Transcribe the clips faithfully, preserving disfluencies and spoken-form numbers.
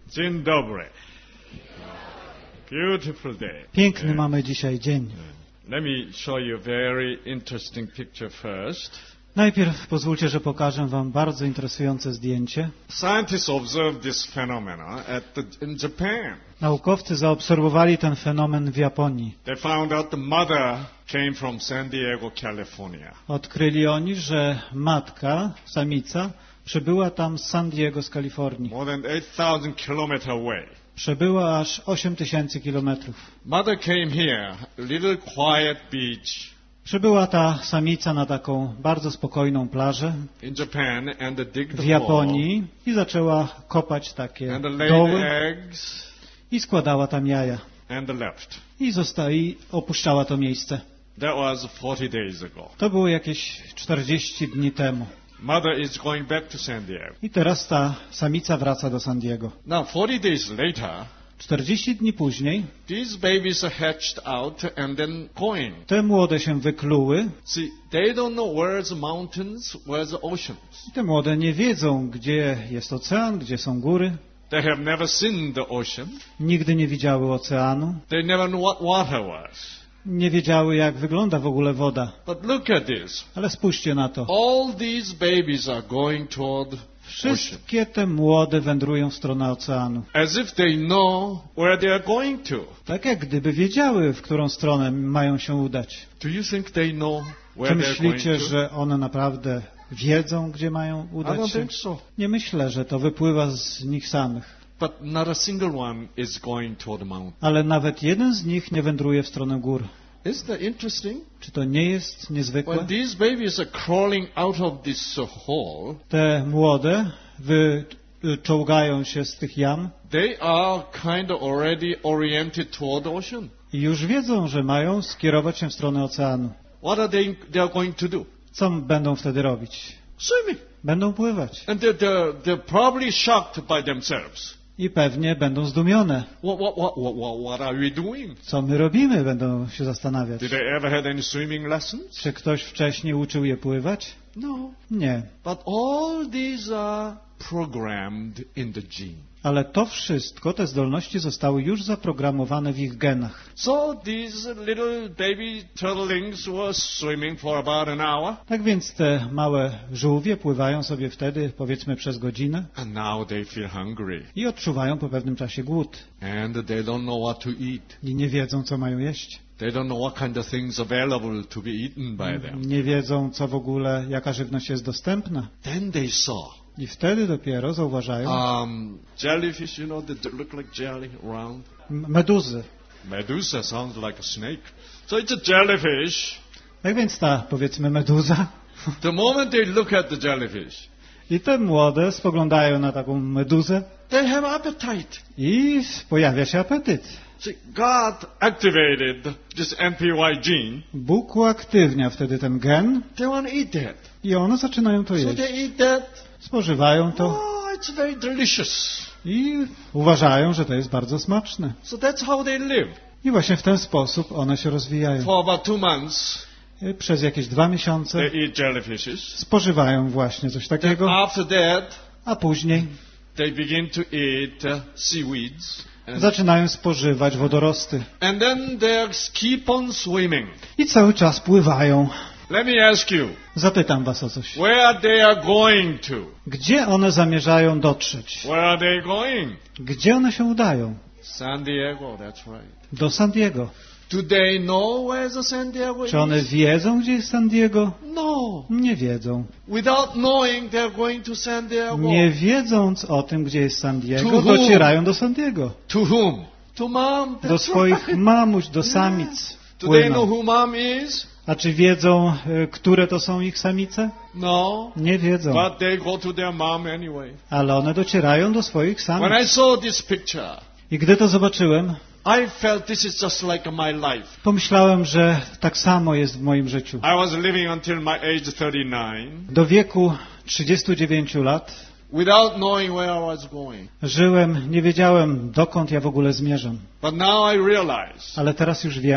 Dzień dobry. Beautiful day. Piękny mamy dzisiaj dzień. Let me show you a very interesting picture first. Najpierw pozwólcie, że pokażę wam bardzo interesujące zdjęcie. Scientists observed this phenomena at the, in Japan. Naukowcy zaobserwowali ten fenomen w Japonii. They found out the mother came from San Diego, California. Odkryli oni, że matka, samica, przybyła tam z San Diego z Kalifornii. More than eight thousand kilometers away. Przebyła aż osiem tysięcy kilometrów. Mother came here, a little quiet beach. Przybyła ta samica na taką bardzo spokojną plażę In Japan and they dig the w Japonii i zaczęła kopać takie and they laid doły eggs i składała tam jaja. and they left. I została i opuszczała to miejsce. That was forty days ago. To było jakieś czterdzieści dni temu. Mother is going back to San Diego. I teraz ta samica wraca do San Diego. Now forty days later, czterdzieści dni później these babies are hatched out and then going. te młode się wykluły. See, they don't know where's the mountains, where's the oceans. I te młode nie wiedzą, gdzie jest ocean, gdzie są góry. They have never seen the ocean. Nigdy nie widziały oceanu. They never knew what water was. Nie wiedziały, jak wygląda w ogóle woda. But look at this. Ale spójrzcie na to. All these babies are going toward ocean. Wszystkie te młode wędrują w stronę oceanu. As if they know where they are going to. Tak jak gdyby wiedziały, w którą stronę mają się udać. Do you think they know Czy where they are going myślicie, to? że one naprawdę wiedzą, gdzie mają I udać don't się? think so. Nie myślę, że to wypływa z nich samych. But not a single one is going toward the mountain. Ale nawet jeden z nich nie wędruje w stronę gór. Isn't that interesting? Czy to nie jest niezwykłe? When these babies are crawling out of this uh, hole, Te młode wyczołgają się z tych jam they are kind of already oriented toward the ocean. i już wiedzą, że mają skierować się w stronę oceanu. What are they, they are going to do? Co będą wtedy robić? Swimming. Będą pływać. And they're, they're, they're probably shocked by themselves. I pewnie będą zdumione. What, what, what, what, what, what are we doing? Co my robimy? Będą się zastanawiać. Did they ever have any swimming lessons? Czy ktoś wcześniej uczył je pływać? No. Nie. But all these are programmed in the gene. Ale to wszystko, te zdolności zostały już zaprogramowane w ich genach. So these little baby turtlings were swimming for about an hour. Tak więc te małe żółwie pływają sobie wtedy, powiedzmy, przez godzinę And now they feel hungry. i odczuwają po pewnym czasie głód. And they don't know what to eat. I nie wiedzą, co mają jeść. They don't know what kind of things available to be eaten by them. Nie wiedzą, co w ogóle, jaka żywność jest dostępna. Then they saw I wtedy dopiero zauważają um, jellyfish, you know, that look like jelly round. m- meduzy. Medusa sounds like a snake. So it's a jellyfish. Tak więc ta, powiedzmy, meduza. The moment they look at the jellyfish, I te młode spoglądają na taką meduzę they have appetite. i pojawia się apetyt. See, God activated this N P Y gene. Bóg uaktywnia wtedy ten gen They want to eat that. i one zaczynają to So jeść. they eat that. Spożywają to Oh, it's very delicious. i uważają, że to jest bardzo smaczne. So that's how they live. I właśnie w ten sposób one się rozwijają. For about two months, I przez jakieś dwa miesiące they eat jellyfishes. spożywają właśnie coś Then takiego, after that, a później they begin to eat uh, seaweeds. And, zaczynają spożywać wodorosty. and then they keep on swimming. I cały czas pływają. Let me ask you, Zapytam was o coś. where they are going to? Gdzie one zamierzają dotrzeć? Where are they going? Gdzie one się udają? San Diego, that's right. Do San Diego. Do they know where the San Diego Czy one is? wiedzą, gdzie jest San Diego? No. Nie wiedzą. Without knowing they're going to San Diego. Nie wiedząc o tym, gdzie jest San To Diego, whom? docierają do San Diego. To whom? To mom. Do That's swoich right. mamuś, do samic Do they know płyną. who mom is? A czy wiedzą, y, które to są ich samice? No. Nie wiedzą. But they go to their mom anyway. Ale one docierają do swoich When samic. I saw this picture, I gdy to zobaczyłem, I felt this is just like my life. pomyślałem, że tak samo jest w moim życiu. I was living until my age thirty-nine Do wieku trzydziestu dziewięciu lat without knowing where I was going. żyłem, nie wiedziałem, dokąd ja w ogóle zmierzam. But now I realize Ale teraz już wiem,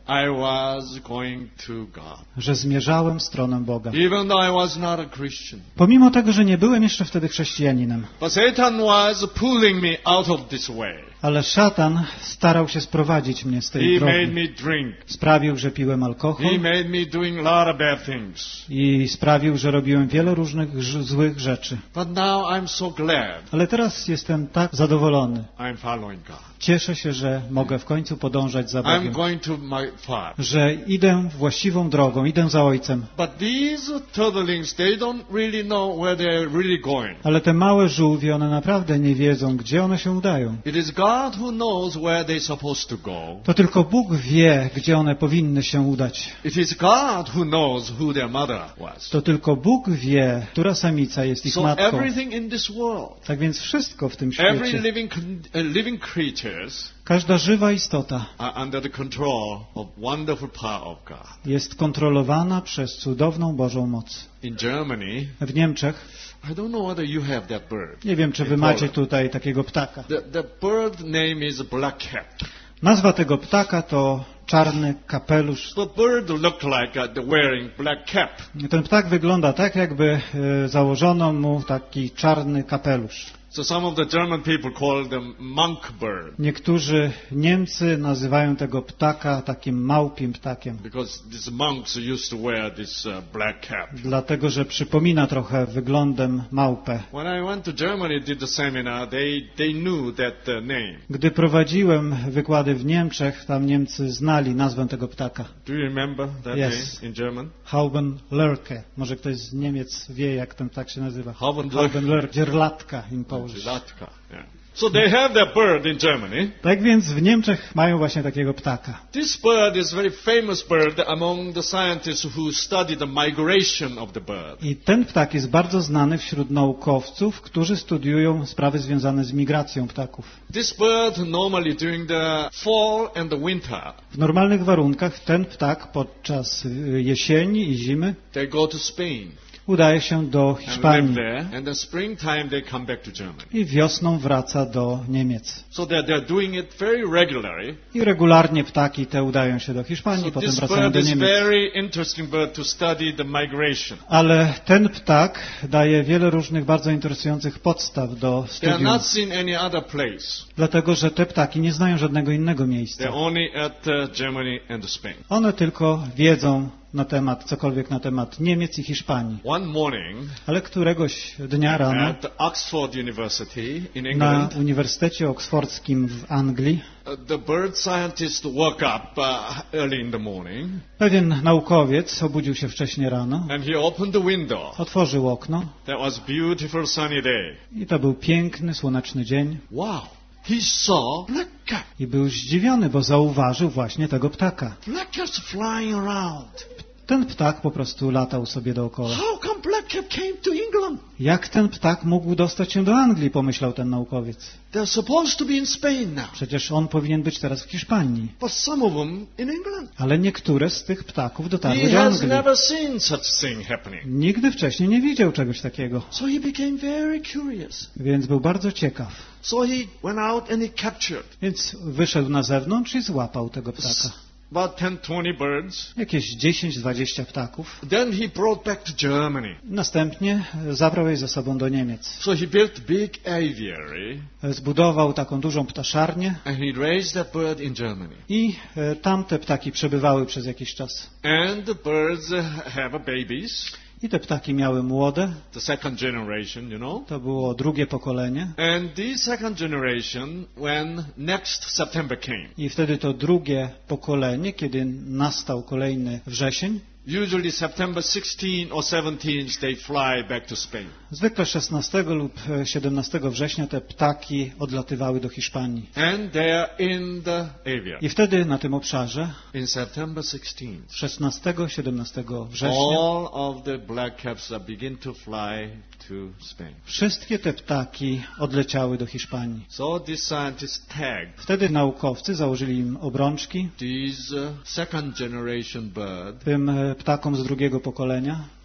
I was going to God. że zmierzałem w stronę Boga. Even though I was not a Christian. Pomimo tego, że nie byłem jeszcze wtedy chrześcijaninem. But Satan was pulling me out of this way. Ale szatan starał się sprowadzić mnie z tej He made drogi. me drink. Sprawił, że piłem He alkohol made me doing a lot of bad things. i sprawił, że robiłem wiele różnych ż- złych rzeczy. But now I'm so glad Ale teraz jestem tak zadowolony. I'm following God. Cieszę się, że mogę w końcu podążać za I'm Bogiem. going to my Father. Że idę właściwą drogą, idę za Ojcem. But these turtlings, they don't really know where they're really going. Ale te małe żółwie, one naprawdę nie wiedzą, gdzie one się udają. It is God who knows where they're supposed to go. To tylko Bóg wie, gdzie one powinny się udać. It is God who knows who their mother was. To tylko Bóg wie, która samica jest ich So matką. everything in this world, Tak więc wszystko w tym every świecie, living con- uh, living creatures każda żywa istota are under the control of wonderful power of God. jest kontrolowana przez cudowną Bożą moc. In Germany, W Niemczech, I don't know whether you have that bird. nie wiem, czy wy In macie Poland. tutaj takiego ptaka. The, the bird name is black cap. Nazwa tego ptaka to czarny kapelusz. The bird look like uh, the wearing black cap. Ten ptak wygląda tak, jakby e, założono mu taki czarny kapelusz. So some of the German people call them monk bird Niektórzy Niemcy nazywają tego ptaka takim małpim ptakiem, because these monks used to wear this uh, black cap. dlatego że przypomina trochę wyglądem małpę. When I went to Germany, did the seminar, they they knew that uh, name. Gdy prowadziłem wykłady w Niemczech, tam Niemcy znali nazwę tego ptaka. Do you remember that Yes. name in German? Haubenlerke. Może ktoś z Niemiec wie, jak ten ptak się nazywa. Haubenlerke. Haubenlerke. Dzierlatka in Polish. Latka. Yeah. So they have that bird in Germany. Tak więc w Niemczech mają właśnie takiego ptaka. This bird is a very famous bird among the scientists who study the migration of the bird. I ten ptak jest bardzo znany wśród naukowców, którzy studiują sprawy związane z migracją ptaków. This bird normally during the fall and the winter, W normalnych warunkach ten ptak podczas y, jesieni i zimy they go to Spain udaje się do and live Hiszpanii there, and the springtime they come back to Germany. i wiosną wraca do Niemiec. So they're, they're doing it very regularly. I regularnie ptaki te udają się do Hiszpanii, So potem this wracają bird do is Niemiec. very interesting bird to study the migration. Ale ten ptak daje wiele różnych bardzo interesujących podstaw do They are studium, not seen any other place. dlatego że te ptaki nie znają żadnego innego miejsca. They're only at uh, Germany and Spain. One tylko wiedzą na temat, cokolwiek na temat Niemiec i Hiszpanii. One morning Ale któregoś dnia rano at the Oxford University in na England, Uniwersytecie Oksfordzkim w Anglii uh, the bird scientist woke up uh, early in the morning pewien naukowiec obudził się wcześnie rano, and he opened the window. otworzył okno That was beautiful sunny day. i to był piękny, słoneczny dzień Wow. He saw black cat. i był zdziwiony, bo zauważył właśnie tego ptaka. Black cat's flying around. Ten ptak po prostu latał sobie dookoła. How come black cat came to England? Jak ten ptak mógł dostać się do Anglii, pomyślał ten naukowiec. They're supposed to be in Spain now, Przecież on powinien być teraz w Hiszpanii. but some of them in England. Ale niektóre z tych ptaków dotarły He do has Anglii. never seen such thing happening. Nigdy wcześniej nie widział czegoś takiego, So he became very curious. więc był bardzo ciekaw. So he went out and he captured Więc wyszedł na zewnątrz i złapał tego ptaka. about ten, twenty birds. Jakieś dziesięć dwadzieścia ptaków. Then he brought back to Germany. Następnie zabrał je ze sobą do Niemiec. So he built big aviary Zbudował taką dużą ptaszarnię and he raised that bird in Germany. i e, tam te ptaki przebywały przez jakiś czas. And the birds uh, have a babies, I te ptaki miały młode, the second generation, you know. to było drugie pokolenie. And the second generation, when next September came, I wtedy to drugie pokolenie, kiedy nastał kolejny wrzesień, usually September sixteenth or seventeenth, they fly back to Spain. zwykle szesnastego lub siedemnastego września te ptaki odlatywały do Hiszpanii. And they're in the aviary. I wtedy na tym obszarze In September sixteenth, szesnastego siedemnastego września all of the black caps are begin to fly to Spain. wszystkie te ptaki odleciały do Hiszpanii. So this scientist tagged Wtedy naukowcy założyli im obrączki these uh, second generation bird tym e, ptakom z drugiego pokolenia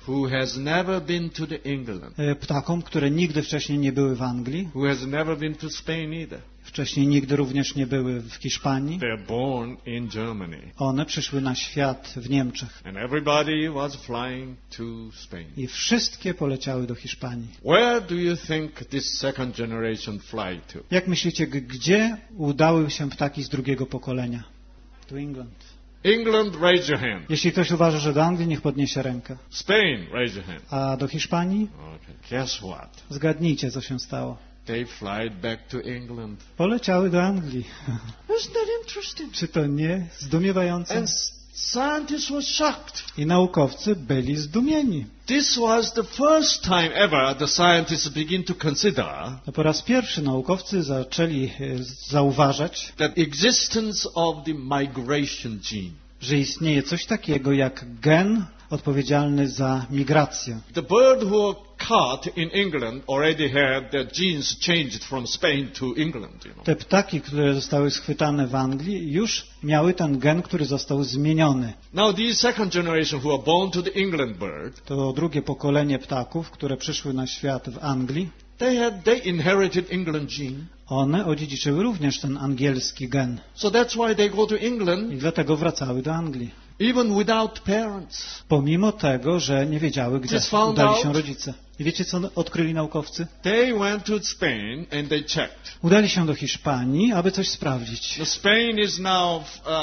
who has never been to the England, e, ptakom, które nigdy wcześniej nie były w Anglii, who has never been to Spain either. wcześniej nigdy również nie były w Hiszpanii. They're born in Germany. One przyszły na świat w Niemczech And everybody was flying to Spain. i wszystkie poleciały do Hiszpanii. Where do you think this second generation fly to? Jak myślicie, g- gdzie udały się ptaki z drugiego pokolenia? To England. England, raise your hand. Jeśli ktoś uważa, że do Anglii, niech podniesie rękę. Spain, raise your hand. A do Hiszpanii? Okay, guess what? Zgadnijcie, co się stało. They flied back to England. Poleciały do Anglii. Isn't that interesting? Czy to nie zdumiewające? And s- scientists were shocked. I naukowcy byli zdumieni. This was the first time ever the scientists begin to consider No po raz pierwszy naukowcy zaczęli e, zauważać, that existence of the migration gene. że istnieje coś takiego jak gen odpowiedzialny za migrację. The bird who were caught in England already had their genes changed from Spain to England, you know. Te ptaki, które zostały schwytane w Anglii, już miały ten gen, który został zmieniony. Now these second generation who are born to the England bird, To drugie pokolenie ptaków, które przyszły na świat w Anglii, they had they inherited England gene. one odziedziczyły również ten angielski gen. So that's why they go to England I dlatego wracały do Anglii. even without parents. Pomimo tego, że nie wiedziały, gdzie Just found udali się out. rodzice. I wiecie, co odkryli naukowcy? They went to Spain and they checked. Udali się do Hiszpanii, aby coś sprawdzić. The Spain is now,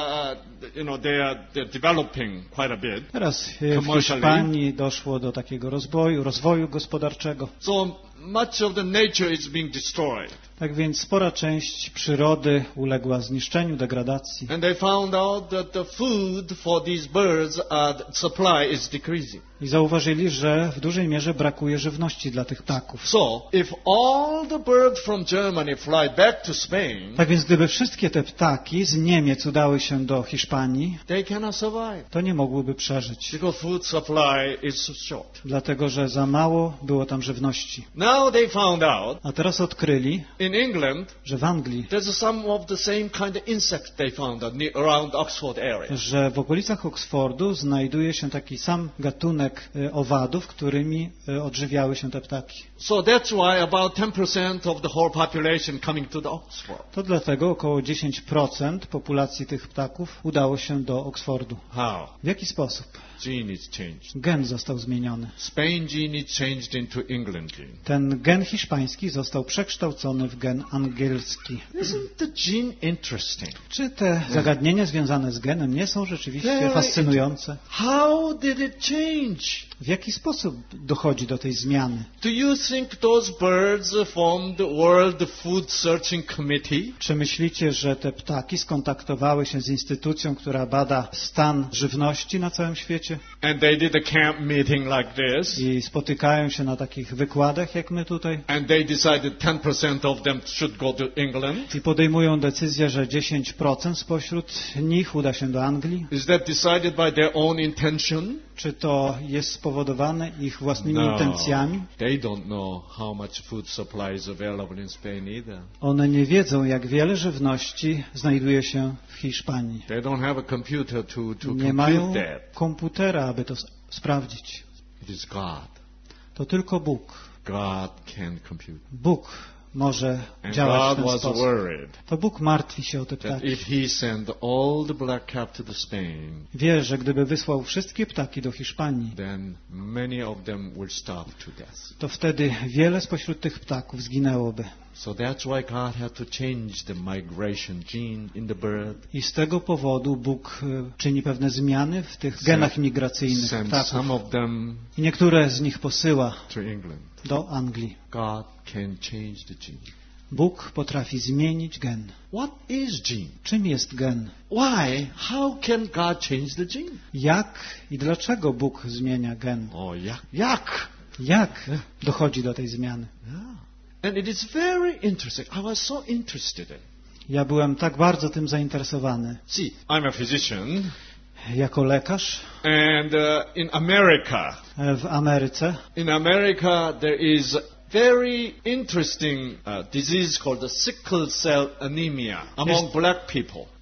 uh, you know, they are they're developing quite a bit. Teraz e, w Commercially. Hiszpanii doszło do takiego rozwoju, rozwoju gospodarczego. So much of the nature is being destroyed. Tak więc spora część przyrody uległa zniszczeniu, degradacji. And they found out that the food for these birds, uh, supply is decreasing. I zauważyli, że w dużej mierze brakuje żywności dla tych ptaków. So, if all the birds from Germany fly back to Spain, Tak więc gdyby wszystkie te ptaki z Niemiec udały się do Hiszpanii, they cannot survive to nie mogłyby przeżyć. because food supply is short. Dlatego, że za mało było tam żywności. Now they found out A teraz odkryli, in England że w Anglii, there's some of the same kind of insect they found out near, around Oxford area. że w okolicach Oksfordu znajduje się taki sam gatunek e, owadów, którymi e, odżywiały się te ptaki. So that's why about ten percent of the whole population coming to the Oxford. To dlatego około dziesięć procent populacji tych ptaków udało się do Oksfordu. How? W jaki sposób? Gene is changed. Gen został zmieniony. Spain gene is changed into England gene. Ten gen hiszpański został przekształcony w gen angielski. Isn't the gene interesting? Czy te zagadnienia związane z genem nie są rzeczywiście Very fascynujące? How did it change? W jaki sposób dochodzi do tej zmiany? Do you think those birds formed the World Food Searching Committee? Czy myślicie, że te ptaki skontaktowały się z instytucją, która bada stan żywności na całym świecie And they did a camp meeting like this. i spotykają się na takich wykładach jak my tutaj And they decided ten percent of them should go to England. i podejmują decyzję, że dziesięć procent spośród nich uda się do Anglii? Is that decided by their own intention? Czy to jest spowodowane ich własnymi intencjami? They don't know how much food supply is available in Spain either. One nie wiedzą, jak wiele żywności znajduje się w Hiszpanii. They don't have a computer to, to Nie mają compute that. komputera, aby to s- sprawdzić. It is God. To tylko Bóg. God can compute. Bóg może And działać w God ten was sposób. worried To Bóg martwi się o te that ptaki. if He sent all the black cap to the Spain, Wie, że gdyby wysłał wszystkie ptaki do Hiszpanii, then many of them will starve to death. to wtedy wiele spośród tych ptaków zginęłoby. So that's why God had to change the migration gene in the bird. I z tego powodu Bóg e, czyni pewne zmiany w tych genach migracyjnych Send ptaków. some of them I niektóre z nich posyła to England. do Anglii. God can change the gene. Bóg potrafi zmienić gen. What is gene? Czym jest gen? Why? How can God change the gene? Jak i dlaczego Bóg zmienia gen? Oh, jak? Jak? Jak dochodzi do tej zmiany? Yeah. And it is very interesting. I was so interested in. Ja byłem tak bardzo tym zainteresowany. See, I'm a physician, Jako lekarz and uh, in America, e, w Ameryce in America there is very interesting uh, disease called the sickle cell anemia among black people.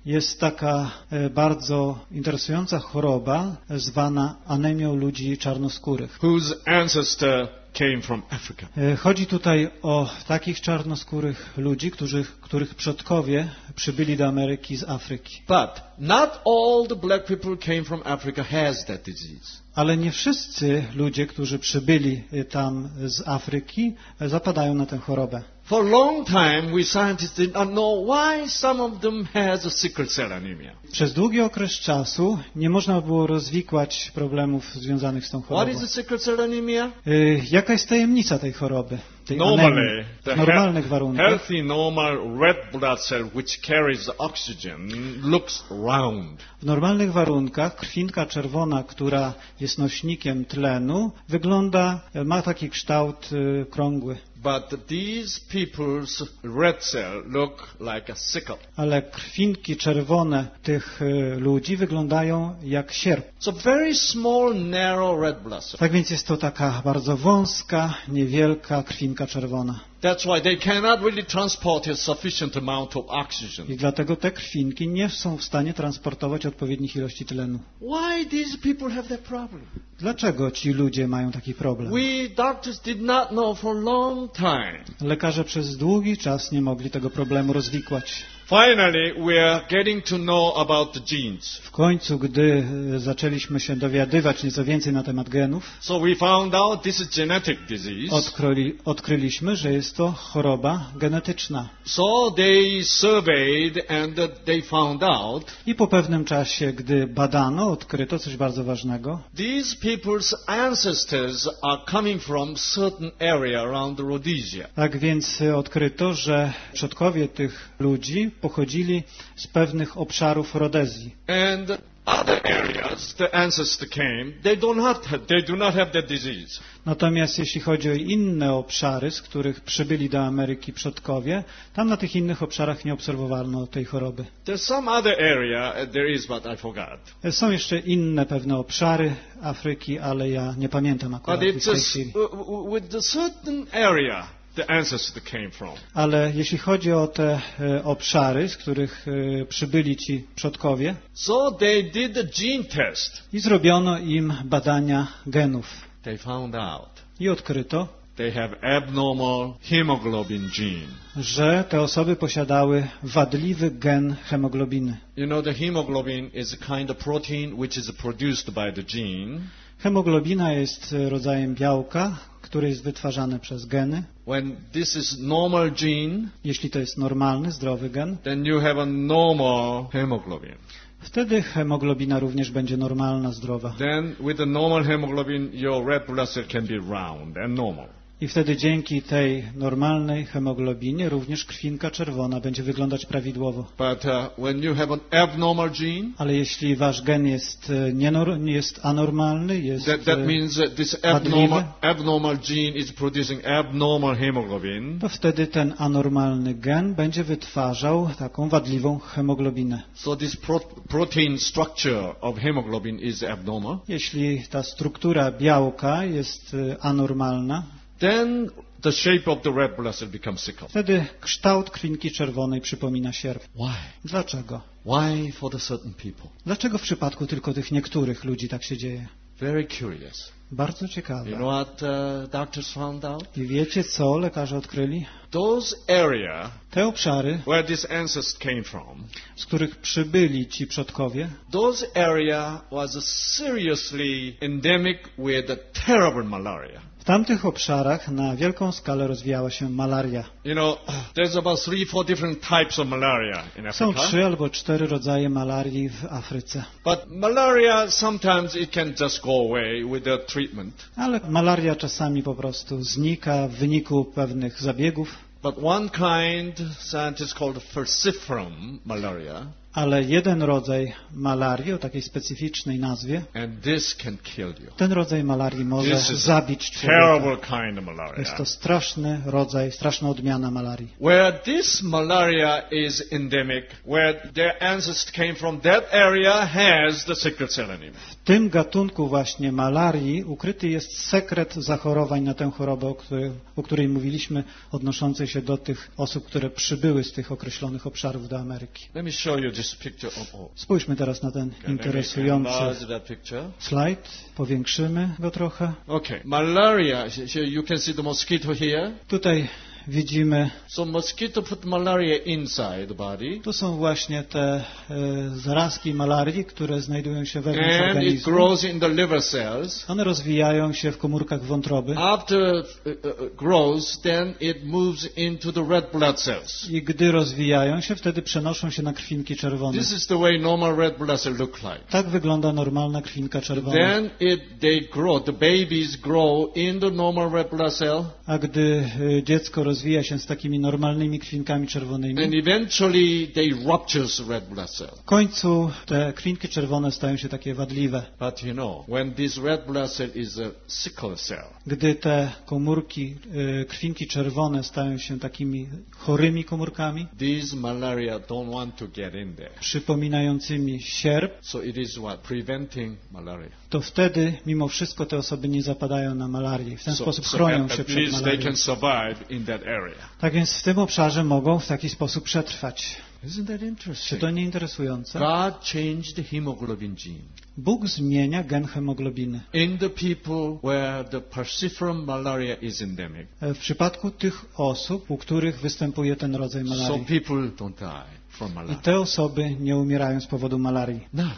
Jest taka e, bardzo interesująca choroba zwana anemią ludzi czarnoskórych. whose ancestor came from Africa. E, Chodzi tutaj o takich czarnoskórych ludzi, którzy, których przodkowie przybyli do Ameryki z Afryki. But not all the black people came from Africa has that disease. Ale nie wszyscy ludzie, którzy przybyli e, tam z Afryki, e, zapadają na tę chorobę. For a long time, we scientists did not know why some of them has a sickle cell anemia. Przez długi okres czasu nie można było rozwikłać problemów związanych z tą What chorobą. is the sickle cell anemia? Y, Jaka jest tajemnica tej choroby? Tej Normally, anemii? the W normalnych he- warunkach healthy, normal red blood cell which carries the oxygen looks round. W normalnych warunkach krwinka czerwona, która jest nośnikiem tlenu, wygląda, ma taki kształt y, krągły. But these people's red cell look like a sickle. Ale krwinki czerwone tych y, ludzi wyglądają jak sierp. It's a very small, narrow red blood cell. Tak więc jest to taka bardzo wąska, niewielka krwinka czerwona. That's why they cannot really transport a sufficient amount of oxygen. I dlatego te krwinki nie są w stanie transportować odpowiednich ilości tlenu. Why these people have that problem? Dlaczego ci ludzie mają taki problem? We doctors did not know for a long time. Lekarze przez długi czas nie mogli tego problemu rozwikłać. Finally, we are getting to know about the genes. W końcu, gdy e, zaczęliśmy się dowiadywać nieco więcej na temat genów, So we found out this is genetic disease. odkryli, odkryliśmy, że jest to choroba genetyczna. So they surveyed and they found out I po pewnym czasie, gdy badano, odkryto coś bardzo ważnego. these people's ancestors are coming from certain area around Rhodesia. Tak więc e, odkryto, że przodkowie tych ludzi pochodzili z pewnych obszarów Rodezji. And other areas the ancestor came, they do not have, they do not have that disease. Natomiast jeśli chodzi o inne obszary, z których przybyli do Ameryki przodkowie, tam na tych innych obszarach nie obserwowano tej choroby. There's some other area uh, there is, but I forgot. Są jeszcze inne pewne obszary Afryki, ale ja nie pamiętam akurat But ich w it's tej just chwili. uh, w- with the certain area the ancestor came from. Ale jeśli chodzi o te e, obszary, z których e, przybyli ci przodkowie, So they did the gene test. i zrobiono im badania genów. They found out I odkryto, they have abnormal hemoglobin gene. że te osoby posiadały wadliwy gen hemoglobiny. You know, the hemoglobin is a kind of protein which is produced by the gene. Hemoglobina jest e, rodzajem białka, które jest wytwarzane przez geny. When this is normal gene, Jeśli to jest normalny, zdrowy gen, then you have a normal hemoglobin. wtedy hemoglobina również będzie normalna, zdrowa. Then with the normal hemoglobin, your red blood cell can be round and normal. I wtedy dzięki tej normalnej hemoglobinie również krwinka czerwona będzie wyglądać prawidłowo. But uh, when you have an abnormal gene, Ale jeśli wasz gen jest, e, nienor- jest anormalny, jest that, that e, means that this wadliwy, abnormal, abnormal gene is producing abnormal hemoglobin. to wtedy ten anormalny gen będzie wytwarzał taką wadliwą hemoglobinę. So this pro- protein structure of hemoglobin is abnormal. Jeśli ta struktura białka jest e, anormalna, Then the shape of the red blood cell becomes sickle. wtedy kształt krwinki czerwonej przypomina sierp. Why? Dlaczego? Why for the certain people? Dlaczego w przypadku tylko tych niektórych ludzi tak się dzieje? Very curious. Bardzo You ciekawe. know what uh, doctors found out? I wiecie co lekarze odkryli? Those area Te obszary, where this ancestor came from, z których przybyli ci przodkowie, those area was seriously endemic with a terrible malaria. w tamtych obszarach na wielką skalę rozwijała się malaria. You know, there's about three, four different types of malaria in Są Africa. trzy albo cztery rodzaje malarii w Afryce. But malaria, sometimes it can just go away with the treatment. Ale malaria czasami po prostu znika w wyniku pewnych zabiegów. But one kind, scientists called falciparum malaria, Ale jeden rodzaj malarii o takiej specyficznej nazwie, and this can kill you. ten rodzaj malarii może This is zabić człowieka. Terrible kind of Jest malaria. to straszny rodzaj, straszna odmiana malarii. Where this malaria is endemic, where their ancestors came from, that area has the sickle cell anemia. W tym gatunku właśnie malarii ukryty jest sekret zachorowań na tę chorobę, o której, o której mówiliśmy, odnoszącej się do tych osób, które przybyły z tych określonych obszarów do Ameryki. Let me show you this this picture. Oh, oh. Spójrzmy teraz na ten Okay, interesujący let me enlarge that picture. slajd. Powiększymy go trochę. Okay, malaria. Here you can see the mosquito here. Tutaj widzimy, So mosquito put malaria inside the body, tu są właśnie te e, zarazki malarii, które znajdują się wewnątrz and it organizmu. grows in the liver cells. One rozwijają się w komórkach wątroby After uh, uh, grows, then it moves into the red blood cells. i gdy rozwijają się, wtedy przenoszą się na krwinki czerwone. This is the way normal red blood cell look like. Tak wygląda normalna krwinka czerwona. Then it they grow. The babies grow in the normal red blood cell, A gdy e, dziecko rozwija się z takimi normalnymi krwinkami czerwonymi, and eventually they ruptures red blood cell. w końcu te krwinki czerwone stają się takie wadliwe. But you know, when this red blood cell is a sickle cell, Gdy te komórki, e, krwinki czerwone stają się takimi chorymi komórkami, these malaria don't want to get in there. przypominającymi sierp, So it is what preventing malaria. to wtedy mimo wszystko te osoby nie zapadają na malarię. W ten So, sposób so chronią at, się at przed least they malarią. can survive in that area. Tak więc w tym obszarze mogą w taki sposób przetrwać. Isn't that Czy interesting? to nie interesujące? God changed the hemoglobin gene Bóg zmienia gen hemoglobiny. in the people where the falciparum malaria is endemic. W przypadku tych osób, u których występuje ten rodzaj So malarii. people don't die from I malaria. te osoby nie umierają z powodu malarii. Now,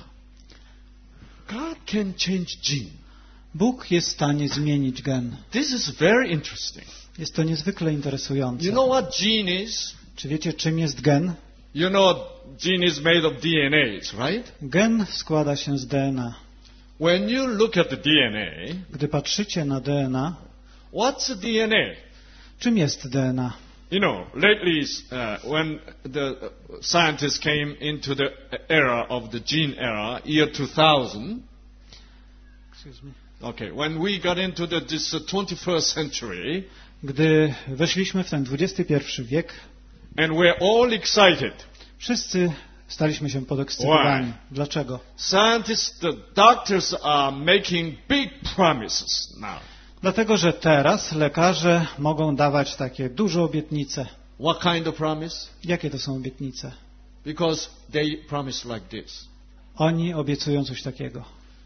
God can change gene. Bóg jest w stanie zmienić gen. This is very interesting. Jest to niezwykle interesujące. You know what gene is? Czy wiecie, czym jest gen? You know gene is made of D N As, right? Gen składa się z D N A. When you look at the D N A, Gdy patrzycie na D N A, what's a D N A? czym jest D N A? You know, lately uh, when the uh, scientists came into the era of the gene era, year two thousand, Excuse me. okay, when we got into the, this uh, twenty-first century, Gdy weszliśmy w ten dwudziesty pierwszy wiek, and we're all excited. wszyscy staliśmy się podekscytowani. Why? Dlaczego? Scientists, the doctors are making big promises now. Dlatego, że teraz lekarze mogą dawać takie duże obietnice. What kind of promise? Jakie to są obietnice? Because they promise like this. Oni obiecują coś takiego.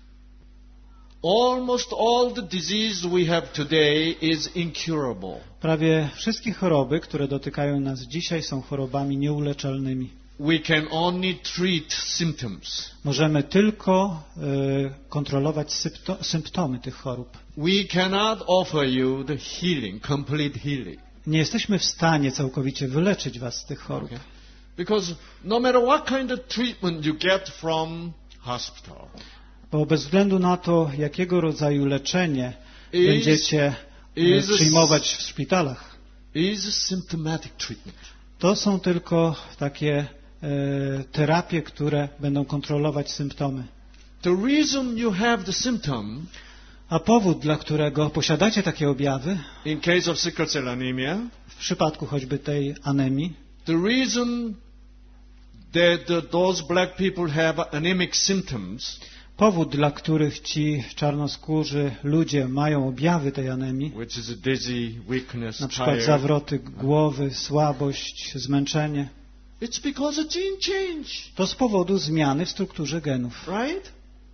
Almost all the disease we have today is incurable. Prawie wszystkie choroby, które dotykają nas dzisiaj, są chorobami nieuleczalnymi. We can only treat symptoms. Możemy tylko y, kontrolować sympto- symptomy tych chorób. We cannot offer you the healing, complete healing. Nie jesteśmy w stanie całkowicie wyleczyć was z tych chorób. Okay? Because no matter what kind of treatment you get from hospital, Bo bez względu na to, jakiego rodzaju leczenie Is- będziecie e, is- przyjmować w szpitalach, is symptomatic treatment. to są tylko takie e, terapie, które będą kontrolować symptomy. The reason you have the symptom, A powód, dla którego posiadacie takie objawy, in case of sickle cell anemia, w przypadku choćby tej anemii, the reason that the, those black people have anemic symptoms, powód, dla których ci czarnoskórzy ludzie mają objawy tej anemii, which is a dizzy, weakness, na przykład tired, zawroty głowy, słabość, zmęczenie, it's because of gene change, to z powodu zmiany w strukturze genów. right?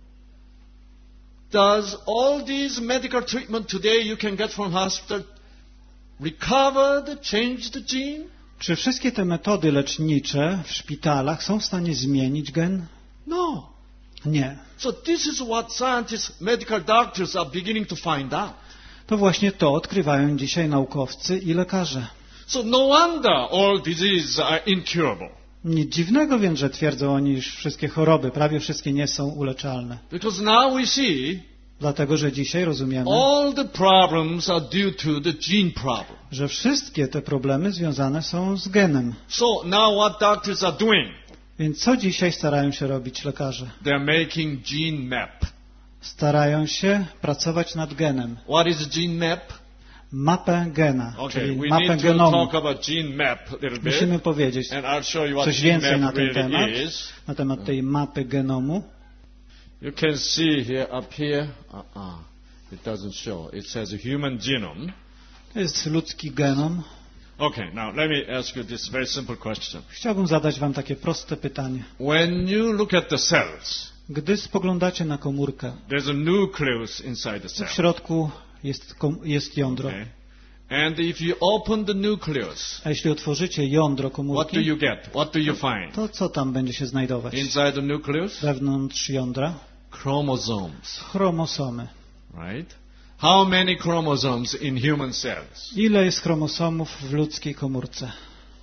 Does all these medical treatment today you can get from hospital recover the, change the gene? Czy wszystkie te metody lecznicze w szpitalach są w stanie zmienić gen? No. Nie. So this is what scientists, medical doctors are beginning to find out. To właśnie to odkrywają dzisiaj naukowcy i lekarze. So no wonder all diseases are incurable. Nic dziwnego więc, że twierdzą oni, iż wszystkie choroby, prawie wszystkie nie są uleczalne. Because now we see Dlatego, że dzisiaj rozumiemy, all the problems are due to the gene problem. że wszystkie te problemy związane są z genem. So now what doctors are doing? Więc co dzisiaj starają się robić lekarze? They're making gene map. Starają się pracować nad genem. What is a gene map? Mapę gena, Okay, czyli we mapę need to genomu. talk about gene map a little bit. Musimy powiedzieć And I'll show you what coś gene więcej na map ten temat, really is. na temat tej mapy genomu. You can see here, up here, uh-uh, it doesn't show. It says a human genome. To jest ludzki genom. Okay, now let me ask you this very simple question. Chciałbym zadać wam takie proste pytanie. When you look at the cells, Gdy spoglądacie na komórkę, there's a nucleus inside the w cell. środku jest, kom- jest jądro. Okay. And if you open the nucleus, A jeśli otworzycie jądro what do komórki, you get? What do you find? to co tam będzie się znajdować? Inside the nucleus? Wewnątrz jądra? Chromosomes, Chromosomy. right? How many chromosomes in human cells? Ile jest chromosomów w ludzkiej komórce?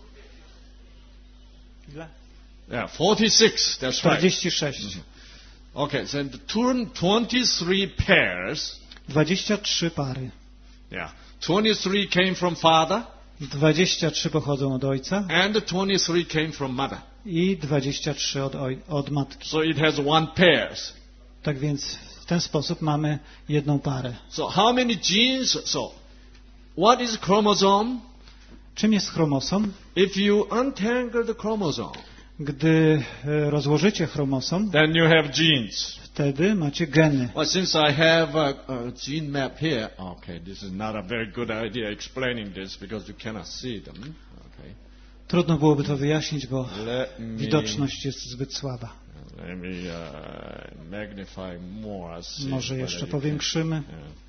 Ile? Yeah, forty-six, that's right. czterdzieści sześć. Okay, so the two- twenty-three pairs, dwadzieścia trzy pary. yeah, twenty-three came from father, dwadzieścia trzy pochodzą od ojca and the twenty-three came from mother. i dwadzieścia trzy od, oj- od matki. So it has one pairs. Tak więc w ten sposób mamy jedną parę. So how many genes? So what is chromosome? Czym jest chromosom? If you untangle the chromosome, Gdy e, rozłożycie chromosom, then you have genes. wtedy macie geny. Well, since I have a, a gene map here, okay, this is not a very good idea explaining this because you cannot see them. Okay, Trudno byłoby to wyjaśnić, bo let me widoczność jest zbyt słaba. let me uh, magnify more. See Może whether jeszcze you powiększymy. can- yeah.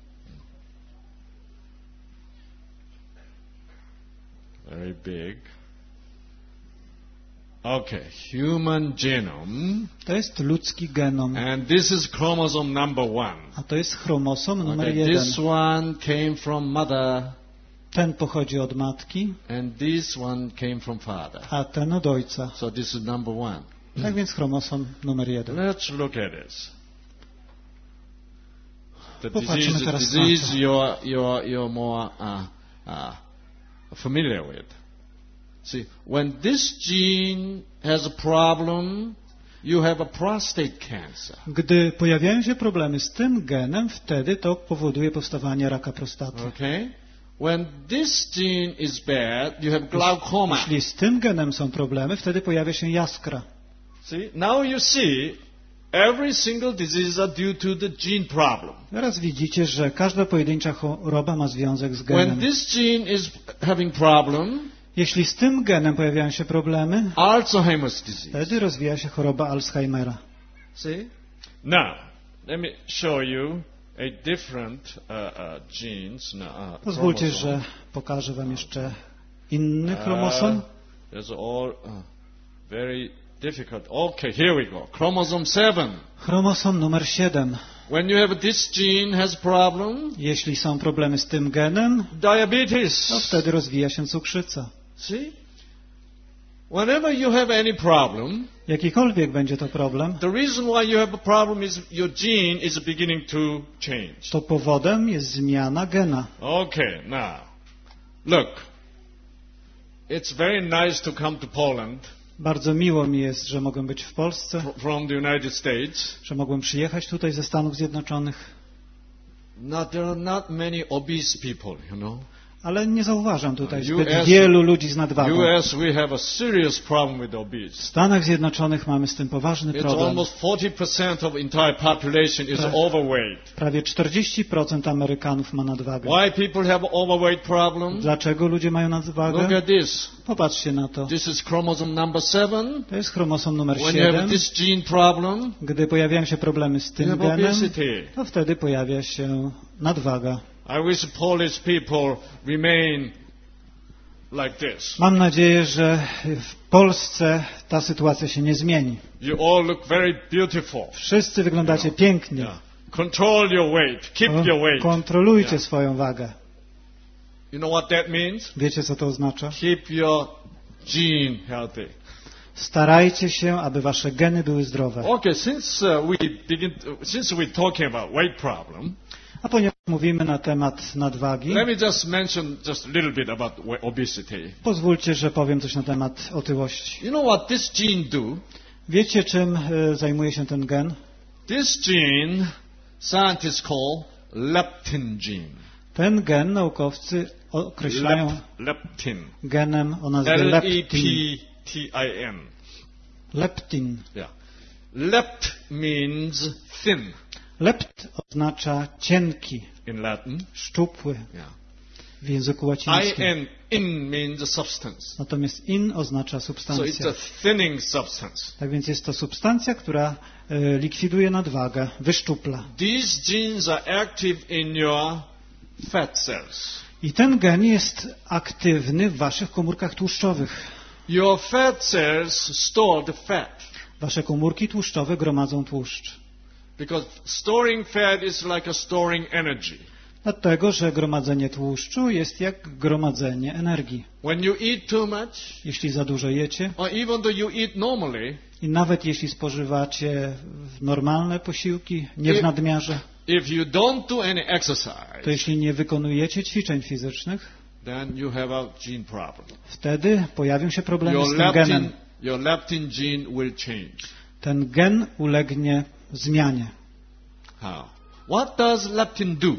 Very big. Okay, human genome, To jest ludzki genom, and this is chromosome number one. a to jest chromosom numer Okay, jeden. this one came from mother, Ten pochodzi od matki, and this one came from father. a ten od ojca. So this is number one. Tak więc chromosom numer jeden. Let's look at this. The Popatrzmy disease, the teraz na disease to. you're, you're, you're more uh, uh, familiar with. See, when this gene has a problem, you have a prostate cancer. Gdy pojawiają się problemy z tym genem, wtedy to powoduje powstawanie raka prostaty. Okay? When this gene is bad, you have glaucoma. Jeśli z tym genem są problemy, wtedy pojawia się jaskra. See, now you see, every single disease are due to the gene problem. Teraz widzicie, że każda pojedyncza choroba ma związek z When genem. this gene is having problem, Jeśli z tym genem pojawiają się problemy, Alzheimer's disease. wtedy rozwija się choroba Alzheimera. See? Now, let me show you a different uh, uh, genes. No, uh, Pozwólcie, chromosome. że pokażę wam jeszcze inny chromosom. Uh, there's all uh, very difficult. Okay, here we go. Chromosome seven. Chromosom numer siedem. When you have this gene has problem, Jeśli są problemy z tym genem, diabetes. to wtedy rozwija się cukrzyca. See? Whenever you have any problem, Jakikolwiek będzie to problem, the reason why you have a problem is your gene is beginning to change. to powodem jest zmiana gena. Okay, now, look. It's very nice to come to Poland Bardzo miło mi jest, że mogłem być w Polsce, fr- from the United States. że mogłem przyjechać tutaj ze Stanów Zjednoczonych, Now, there are not many obese people, you know. ale nie zauważam tutaj U zbyt S wielu ludzi z U nadwagą. S, we have a serious problem with W obese. Stanach Zjednoczonych mamy z tym poważny It's problem. almost forty percent of entire population is Right. overweight. Prawie czterdzieści procent Amerykanów ma nadwagę. Why people have overweight problem? Dlaczego ludzie mają Look nadwagę? at this. Popatrzcie na to. This is chromosome number seven. To jest chromosom numer When you have siedem. this gene problem, Gdy pojawiają się problemy z you tym have genem, obesity. to wtedy pojawia się nadwaga. I wish Polish people remain like this. Mam nadzieję, że w Polsce ta sytuacja się nie zmieni. You all look very beautiful. Wszyscy wyglądacie pięknie. Yeah. Control your weight. Keep your weight. Kontrolujcie Yeah. swoją wagę. You know what that means? Wiecie, co to oznacza? Keep your gene healthy. Starajcie się, aby wasze geny były zdrowe. Okay, since uh, we begin, uh, since we're talking about weight problem, A ponieważ mówimy na temat nadwagi, let me just mention just a little bit about wa- obesity. pozwólcie, że powiem coś na temat otyłości. You know what this gene do? Wiecie, czym e, zajmuje się ten gen? This gene, scientists call leptin gene. Ten gen naukowcy określają Lep, leptin. genem o nazwie L E P leptin. T I N. Leptin. Yeah. Lept means thin Lept oznacza cienki, in Latin. szczupły. Yeah. w języku I łacińskim. N, in means substance. Natomiast in oznacza So it's substancja. a thinning substance. Tak więc jest to substancja, która e, likwiduje nadwagę, wyszczupla. These genes are active in your fat cells. I ten gen jest aktywny w waszych komórkach tłuszczowych. Your fat cells store the fat. Wasze komórki tłuszczowe gromadzą tłuszcz. Because storing fat is like a storing energy. Dlatego, że gromadzenie tłuszczu jest jak gromadzenie energii. When you eat too much, Jeśli za dużo jecie or even though you eat normally, i nawet jeśli spożywacie normalne posiłki, nie w I- nadmiarze, if you don't do any to exercise, jeśli nie wykonujecie ćwiczeń fizycznych, then you have a gene problem. wtedy pojawią się problemy Your z tym genem. leptin, your leptin gene will change. Ten gen ulegnie zmianie. How? What does leptin do?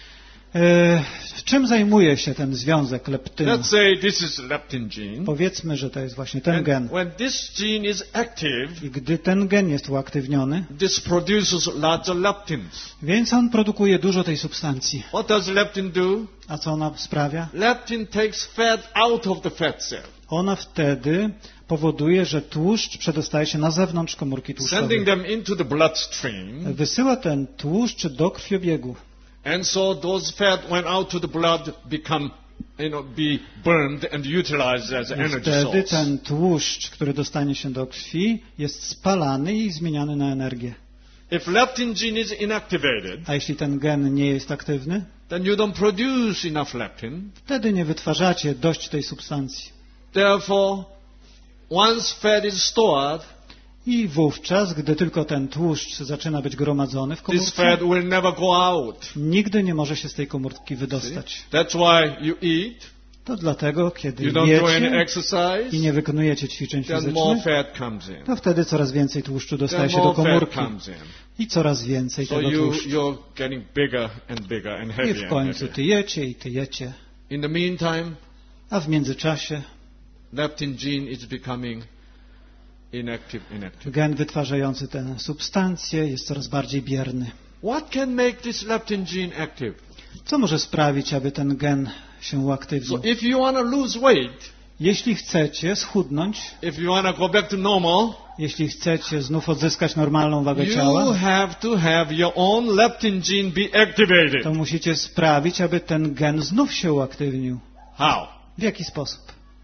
E, czym zajmuje się ten związek leptyny? Let's say this is leptin gene. Powiedzmy, że to jest właśnie ten And gen. when this gene is active, I gdy ten gen jest uaktywniony, this produces larger leptins. więc on produkuje dużo tej substancji. What does leptin do? A co ona sprawia? Leptin takes fat out of the fat cell, Ona wtedy powoduje, że tłuszcz przedostaje się na zewnątrz komórki sending tłuszczowej. them into the bloodstream. Wysyła ten tłuszcz do krwiobiegu. And so those fat went out to the blood, become, you know, be burned and utilized as I energy wtedy source. ten tłuszcz, który dostanie się do krwi, jest spalany i zmieniany na energię. If leptin gene is inactivated, A jeśli ten gen nie jest aktywny, then you don't produce enough leptin. wtedy nie wytwarzacie dość tej substancji. Therefore, once fat is stored, I wówczas, gdy tylko ten tłuszcz zaczyna być gromadzony w this komórce, fat will never go out. nigdy nie może się z tej komórki wydostać. That's why you eat, To dlatego, kiedy you don't do any jecie exercise, i nie wykonujecie ćwiczeń then more fizycznych, fat comes in. to wtedy coraz więcej tłuszczu dostaje Then się do more fat komórki comes in. i coraz więcej So tego you, tłuszczu. you're getting bigger and bigger and I heavier w and końcu heavier. ty jecie i ty jecie, In the meantime, a w międzyczasie leptin gene is becoming inactive, inactive. gen wytwarzający tę substancję jest coraz bardziej bierny. What can make this leptin gene active? Co może sprawić, aby ten gen się So uaktywnił? if you want to lose weight, Jeśli chcecie schudnąć, if you want to go back to normal, jeśli chcecie znów odzyskać normalną wagę you ciała, have to have your own leptin gene be activated. to musicie sprawić, aby ten gen znów się uaktywnił. How? W jaki sposób?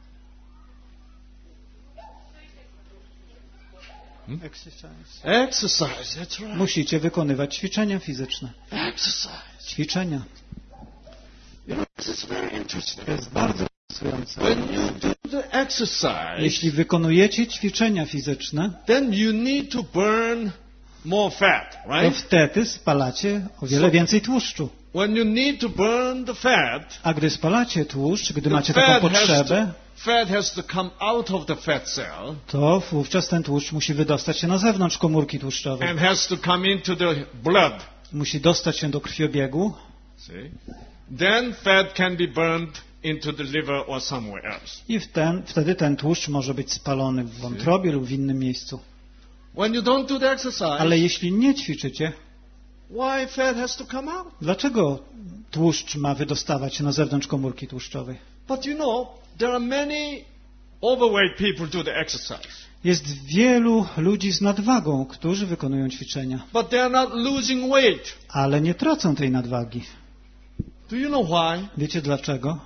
Exercise, that's right. Musicie wykonywać ćwiczenia fizyczne. Exercise. Ćwiczenia. You know, this is very interesting. To jest bardzo interesujące. When you do the exercise, Jeśli wykonujecie ćwiczenia fizyczne, then you need to burn more fat, to right? wtedy spalacie o wiele So- więcej tłuszczu. When you need to burn the fat, A gdy spalacie tłuszcz, gdy the macie taką fat has, potrzebę, to, fat has to come out of the fat cell to wówczas ten tłuszcz musi wydostać się na zewnątrz komórki tłuszczowej. and has to come into the blood. Musi dostać się do krwiobiegu. See? Then fat can be burned into the liver or somewhere else. I w ten, wtedy ten tłuszcz może być spalony w wątrobie lub w innym miejscu. When you don't do the exercise, Ale jeśli nie ćwiczycie, why fat has to come out? dlaczego tłuszcz ma wydostawać się na zewnątrz komórki tłuszczowej? But you know, there are many overweight people do the exercise, Jest wielu ludzi z nadwagą, którzy wykonują ćwiczenia, but they are not losing weight. ale nie tracą tej nadwagi. Do you know why? Wiecie dlaczego?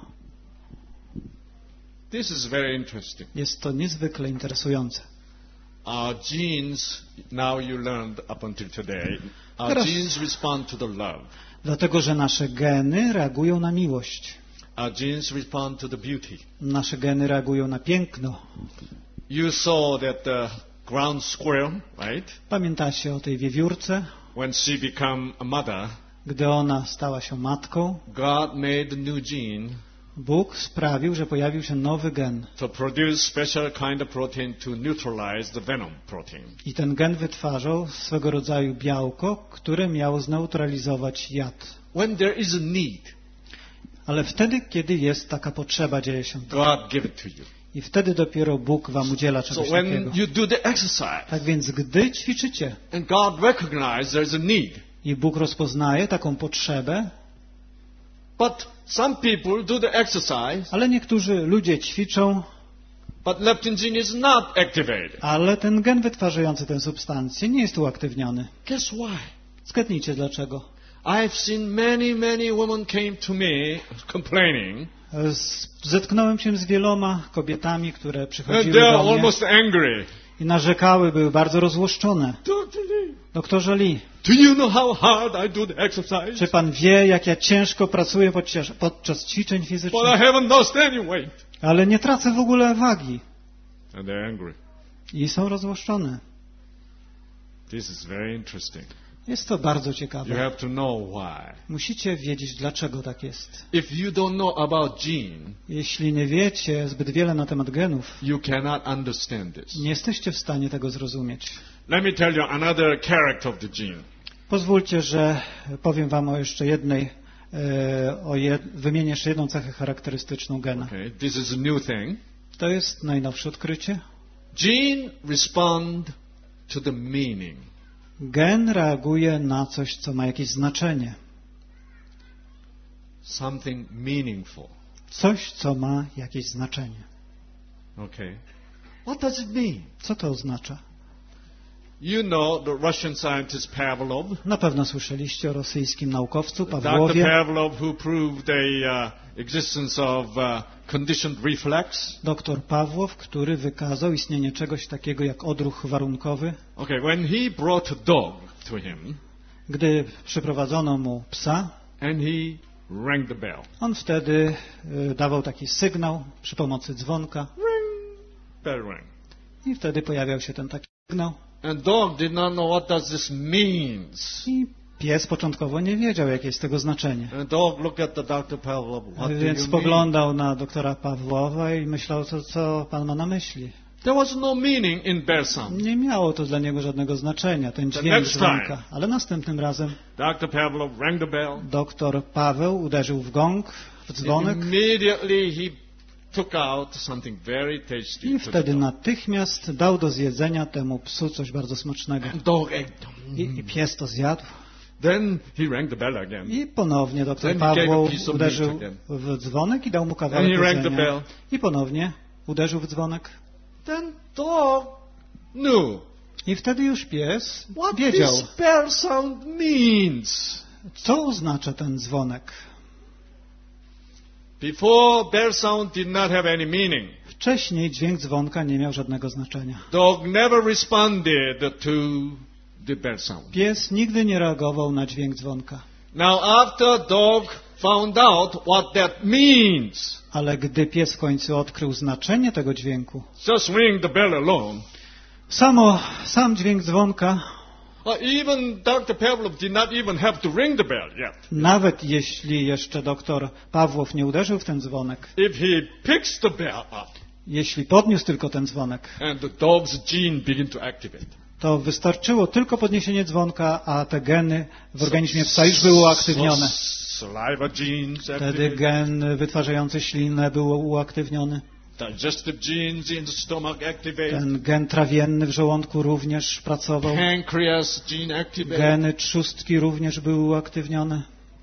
This is very interesting. Jest to niezwykle interesujące. Our genes, now you learned up until today, our Teraz- genes respond to the love. Dlatego, że nasze geny reagują na miłość. Our genes respond to the beauty. Nasze geny reagują na piękno. You saw that the ground squirrel, right? Pamiętacie o tej wiewiórce? When she became a mother, Gdy ona stała się matką, God made a new gene Bóg sprawił, że pojawił się nowy gen. to produce special kind of protein to neutralize the venom protein. I ten gen wytwarzał swego rodzaju białko, które miało zneutralizować jad. When there is a need, Ale wtedy, kiedy jest taka potrzeba, dzieje się to. God give it to you. I wtedy dopiero Bóg wam udziela So czegoś when takiego. you do the exercise Tak więc, gdy ćwiczycie and God recognizes there's a need, i Bóg rozpoznaje taką potrzebę, But some people do the exercise, Ale niektórzy ludzie ćwiczą, but leptin gene is not activated. ale ten gen wytwarzający tę substancję nie jest uaktywniony. Guess why? Zgadnijcie dlaczego. I've seen many, many women came to me complaining, Z- Zetknąłem się z wieloma kobietami, które and przychodziły they're do mnie almost angry. i narzekały, były bardzo rozłoszczone. Doctor Lee, Doktorze Lee, do you know how hard I do the exercise? czy pan wie, jak ja ciężko pracuję podczas, podczas ćwiczeń But I fizycznych? haven't lost any weight. Ale nie tracę w ogóle wagi. And they're angry. I są rozłoszczone. This is very interesting. Jest to bardzo You ciekawe. have to know why. Musicie wiedzieć, dlaczego tak jest. If you don't know about gene, Jeśli nie wiecie zbyt wiele na temat genów, you cannot understand this. nie jesteście w stanie tego zrozumieć. Let me tell you another character of the gene. Pozwólcie, że powiem wam o jeszcze jednej, e, o jed, wymienię jeszcze jedną cechę charakterystyczną gena. Okay, this is a new thing. To jest najnowsze odkrycie. Gene respond to the meaning. Gen reaguje na coś, co ma jakieś znaczenie. Something meaningful. Coś, co ma jakieś znaczenie. Okay. What does it mean? Co to oznacza? You know the Russian scientist Pavlov. Na pewno słyszeliście o rosyjskim naukowcu Doctor Pawłowie. Pavlov, who proved the uh, existence of uh, conditioned reflex. Doktor Pawłow, który wykazał istnienie czegoś takiego jak odruch warunkowy. Okay, when he brought a dog to him, Gdy przyprowadzono mu psa, and he rang the bell. on wtedy y, dawał taki sygnał przy pomocy dzwonka Ring, bell rang. i wtedy pojawiał się ten taki sygnał. And dog did not know what does this means. I pies początkowo nie wiedział, jakie jest tego znaczenie. And dog looked at the doctor Pavlov. What do Więc you mean? spoglądał na doktora Pawłowa i myślał, co, co pan ma na myśli. There was no meaning in bell sound. Nie miało to dla niego żadnego znaczenia, ten The dźwięk next dzwonka. time. Ale następnym razem Doctor Pavlov rang the bell. doktor Paweł uderzył w gong, w dzwonek Immediately he took out something very tasty. i to the wtedy dog. natychmiast dał do zjedzenia temu psu coś bardzo smacznego. And dog ate. I, i pies to zjadł. Then he rang the bell again. I ponownie doktor Then he gave a Paweł piece of uderzył meat again. w dzwonek i dał mu And kawałek he rang the jedzenia. bell. I ponownie uderzył w dzwonek. Then dog knew I wtedy już pies what wiedział, this bell sound means. co oznacza ten dzwonek. Before, bell sound did not have any meaning. Wcześniej dźwięk dzwonka nie miał żadnego znaczenia. Dog never responded to the bell sound. Pies nigdy nie reagował na dźwięk dzwonka. Now, after dog found out what that means, Ale gdy pies w końcu odkrył znaczenie tego dźwięku, just ring the bell alone. samo, sam dźwięk dzwonka, Or even doctor Pavlov did not even have to ring the bell yet. nawet jeśli jeszcze doktor Pawłow nie uderzył w ten dzwonek, If he picks the bell up jeśli podniósł tylko ten dzwonek, and the dog's gene begin to activate, to wystarczyło tylko podniesienie dzwonka, a te geny w organizmie psa już były uaktywnione. So, saliva genes Wtedy activate, gen wytwarzający ślinę był uaktywniony. digestive genes in the stomach activate, Ten gen trawienny w żołądku również pracował. pancreas gene activate. Geny trzustki również były uaktywnione.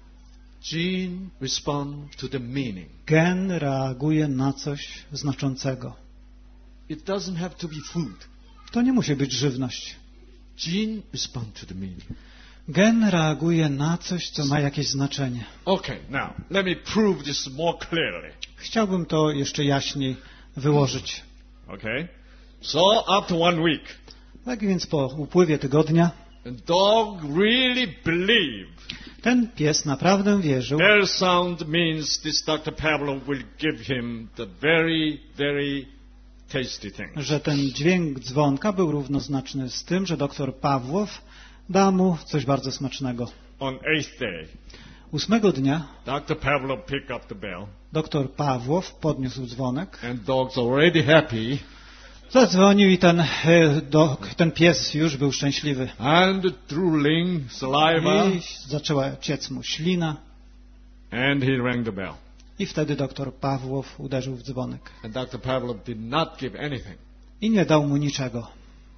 Gene respond to the meaning. Gen reaguje na coś znaczącego. It doesn't have to be food. To nie musi być żywność. Gene respond to the meaning. Gen reaguje na coś, co ma jakieś znaczenie. Okay, now let me prove this more clearly. Chciałbym to jeszcze jaśniej wyłożyć. Okay, so after one week, Tak więc po upływie tygodnia the dog really believed. ten pies naprawdę wierzył, Bell sound means this doctor Pavlov will give him the very, very tasty thing. że ten dźwięk dzwonka był równoznaczny z tym, że doktor Pawłow da mu coś bardzo smacznego. On eighth day, Ósmego dnia doctor Pavlov picked up the bell, doktor Pawłow podniósł dzwonek, and dog's already happy, zadzwonił i ten, e, do, ten pies już był szczęśliwy. and drooling, saliva, I zaczęła ciec mu ślina and he rang the bell. i wtedy doktor Pawłow uderzył w dzwonek. And doctor Pavlov did not give anything. I nie dał mu niczego.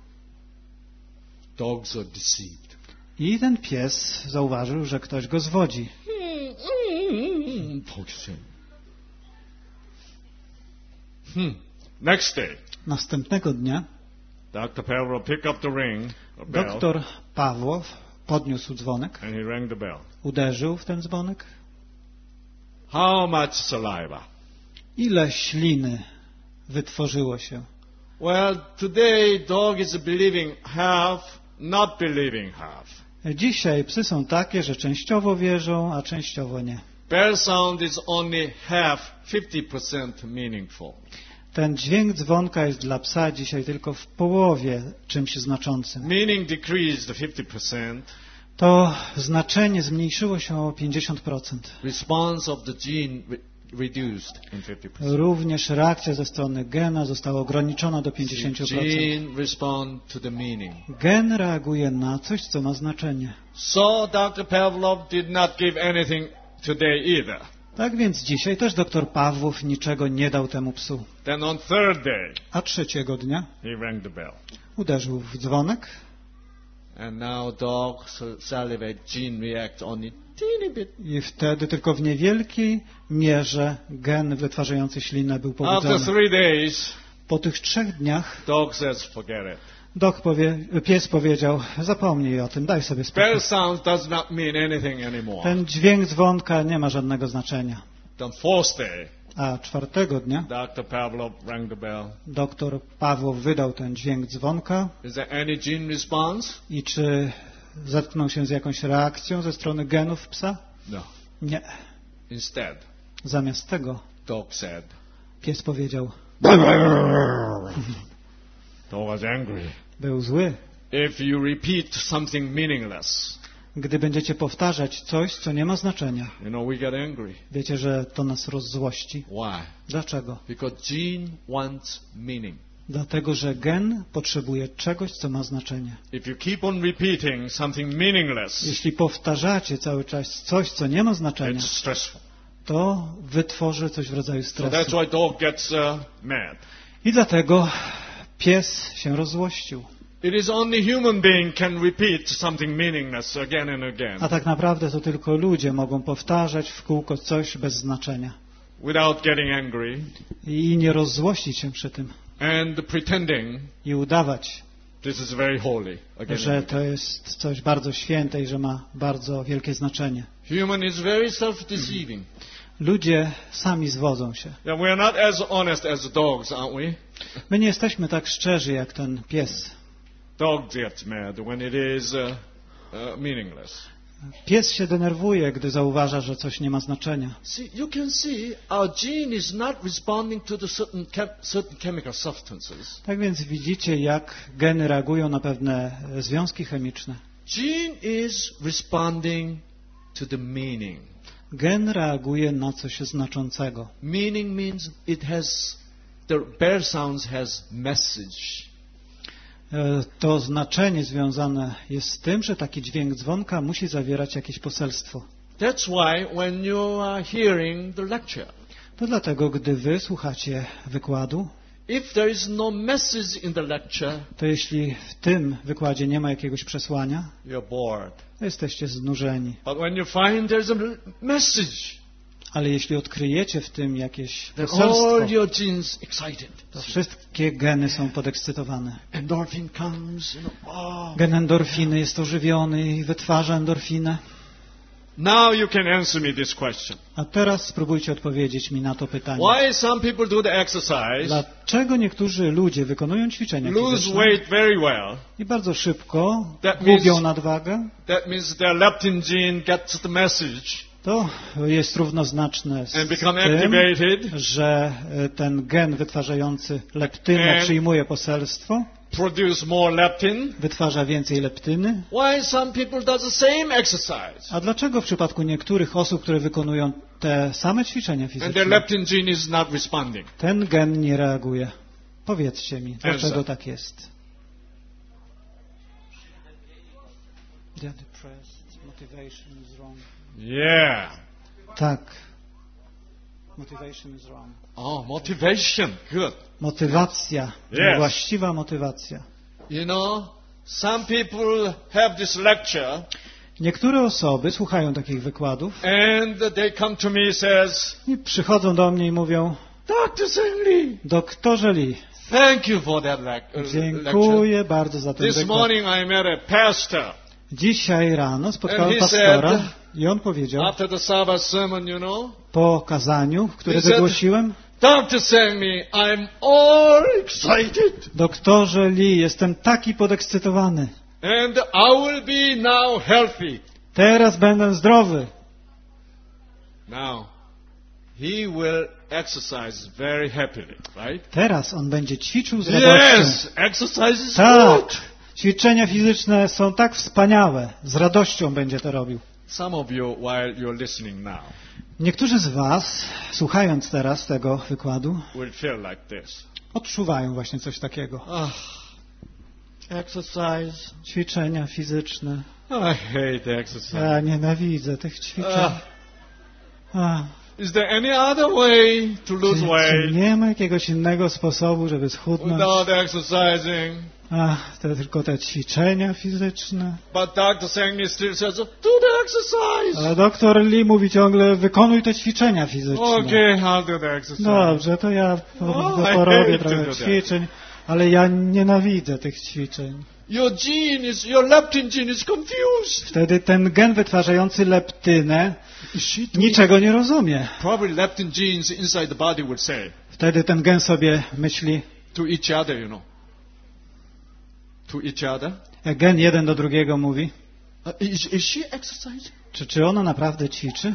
Dogs are deceived. I ten pies zauważył, że ktoś go zwodzi. focusing. Hmm. Next day, Następnego dnia Doctor Pavlov picked up the ring, a bell, doktor Pawłow podniósł dzwonek, and he rang the bell. uderzył w ten dzwonek. How much saliva? Ile śliny wytworzyło się? Well, today dog is believing half, not believing half. Dzisiaj psy są takie, że częściowo wierzą, a częściowo nie. Bell sound is only half, fifty percent meaningful. Ten dźwięk dzwonka jest dla psa dzisiaj tylko w połowie czymś znaczącym. Meaning decreased fifty percent. To znaczenie zmniejszyło się o pięćdziesiąt procent. Response of the gene re- reduced in fifty percent. Również reakcja ze strony gena została ograniczona do pięćdziesiąt procent. Gene respond to the meaning. Gen reaguje na coś, co ma znaczenie. So Doctor Pavlov did not give anything today either. Tak więc dzisiaj też doktor Pawłów niczego nie dał temu psu. Then on third day, A trzeciego dnia he rang the bell. uderzył w dzwonek And now dog salivate gene react only teeny bit. i wtedy tylko w niewielkiej mierze gen wytwarzający ślinę był After pobudzony. three days, Po tych trzech dniach dog says, forget it. dok powie, pies powiedział, zapomnij o tym, daj sobie spokój. Bell sound does not mean anything anymore. Ten dźwięk dzwonka nie ma żadnego znaczenia. Then fourth day, A czwartego dnia Doctor Pavlov rang the bell. doktor Pawłow wydał ten dźwięk dzwonka Is there any gene response? i czy zetknął się z jakąś reakcją ze strony genów psa? No. Nie. Instead, Zamiast tego dog said, pies powiedział, dog was angry. był zły. If you repeat something meaningless, Gdy będziecie powtarzać coś, co nie ma znaczenia, you know, we get angry. wiecie, że to nas rozzłości. Why? Dlaczego? Because gene wants meaning. Dlatego, że gen potrzebuje czegoś, co ma znaczenie. If you keep on repeating something meaningless, Jeśli powtarzacie cały czas coś, co nie ma znaczenia, it's stressful. to wytworzy coś w rodzaju So that's stresu. why dog gets uh, mad. I dlatego pies się rozzłościł. It is only human being can repeat something meaningless again and again A tak naprawdę to tylko ludzie mogą powtarzać w kółko coś bez znaczenia without getting angry i nie rozzłościć się przy tym and pretending i udawać, this is very holy again. że And to again. jest coś bardzo święte i że ma bardzo wielkie znaczenie. Human is very self-deceiving. Ludzie sami zwodzą się. Yeah, we are not as honest as dogs, aren't we? My nie jesteśmy tak szczerzy jak ten pies. Dog gets mad when it is uh, uh, meaningless. Pies się denerwuje, gdy zauważa, że coś nie ma znaczenia. See, you can see our gene is not responding to the certain chem- certain chemical substances. Tak więc widzicie, jak geny reagują na pewne e, związki chemiczne. Gene is responding to the meaning. Gen reaguje na coś znaczącego. Meaning means it has, the bear sounds has message. E, To znaczenie związane jest z tym, że taki dźwięk dzwonka musi zawierać jakieś poselstwo. That's why when you are hearing the lecture, To dlatego, gdy wy słuchacie wykładu, if there is no message in the lecture, to jeśli w tym wykładzie nie ma jakiegoś przesłania, you're bored. to jesteście znużeni. But when you find there's a message, Ale jeśli odkryjecie w tym jakieś then poselstwo, all your genes excited. to wszystkie geny są podekscytowane. Endorphin comes, you know, oh. Gen endorfiny jest ożywiony i wytwarza endorfinę. Now you can answer me this question. A teraz spróbujcie odpowiedzieć mi na to pytanie. Why some people do the exercise, Dlaczego niektórzy ludzie wykonują ćwiczenia lose fizyczne weight very well? i bardzo szybko That gubią means- nadwagę? That means their leptin gene gets the message To jest równoznaczne z and become tym, activated, że e, ten gen wytwarzający leptynę And- przyjmuje poselstwo, produce more leptin. wytwarza więcej leptyny. Why some people do the same exercise A dlaczego w przypadku niektórych osób, które wykonują te same ćwiczenia and their fizyczne, leptin gene is not responding? ten gen nie reaguje? Powiedzcie mi, dlaczego tak jest? They are depressed. Motivation is wrong. Yeah. Tak. Motivation is wrong. Oh, motivation. Good. Motywacja. Yes. Niewłaściwa motywacja. You know, some people have this lecture Niektóre osoby słuchają takich wykładów and they come to me and says, i przychodzą do mnie i mówią: Doctor Seng Lee, doktorze Lee, thank you for that lec- lecture. dziękuję bardzo za ten This wykład. morning I met a pastor. Dzisiaj rano spotkałem And he pastora said, i on powiedział After the Sabbath sermon, you know, po kazaniu, które he said, wygłosiłem: Doctor Seng Lee, I'm all excited. doktorze Lee, jestem taki podekscytowany. And I will be now healthy. Teraz będę zdrowy. Now, he will exercise very happily, right? Teraz on będzie ćwiczył z radością. Yes, exercise is Tak, good. ćwiczenia fizyczne są tak wspaniałe. Z radością będzie to robił. Some of you, while you're listening now, Niektórzy z was, słuchając teraz tego wykładu, will feel like this. odczuwają właśnie coś takiego. Ah, exercise. Ćwiczenia fizyczne. I hate exercise. Ja nienawidzę tych ćwiczeń. Ah, A, is there any other way to lose czy, czy weight nie ma jakiegoś innego sposobu, żeby schudnąć? without exercising? A, to tylko te ćwiczenia fizyczne. But Doctor Seng Lee still says, do the exercise. Ale doktor Lee mówi ciągle: wykonuj te ćwiczenia fizyczne. Okay, I'll do the exercise. Dobrze, to ja po, Oh, I porobię hate to trochę do that. ćwiczeń, ale ja nienawidzę tych ćwiczeń. Your gene is, your leptin gene is confused. Wtedy ten gen wytwarzający leptynę Is she niczego nie rozumie. Probably leptin genes inside the body would say Wtedy ten gen sobie myśli, to each other, you know. To each other. jak gen jeden do drugiego mówi: Uh, is, is she exercising? czy, czy ona naprawdę ćwiczy?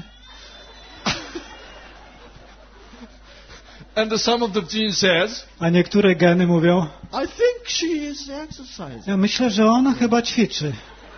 And the some of the gene says, A niektóre geny mówią: I think she is exercising. ja myślę, że ona chyba ćwiczy.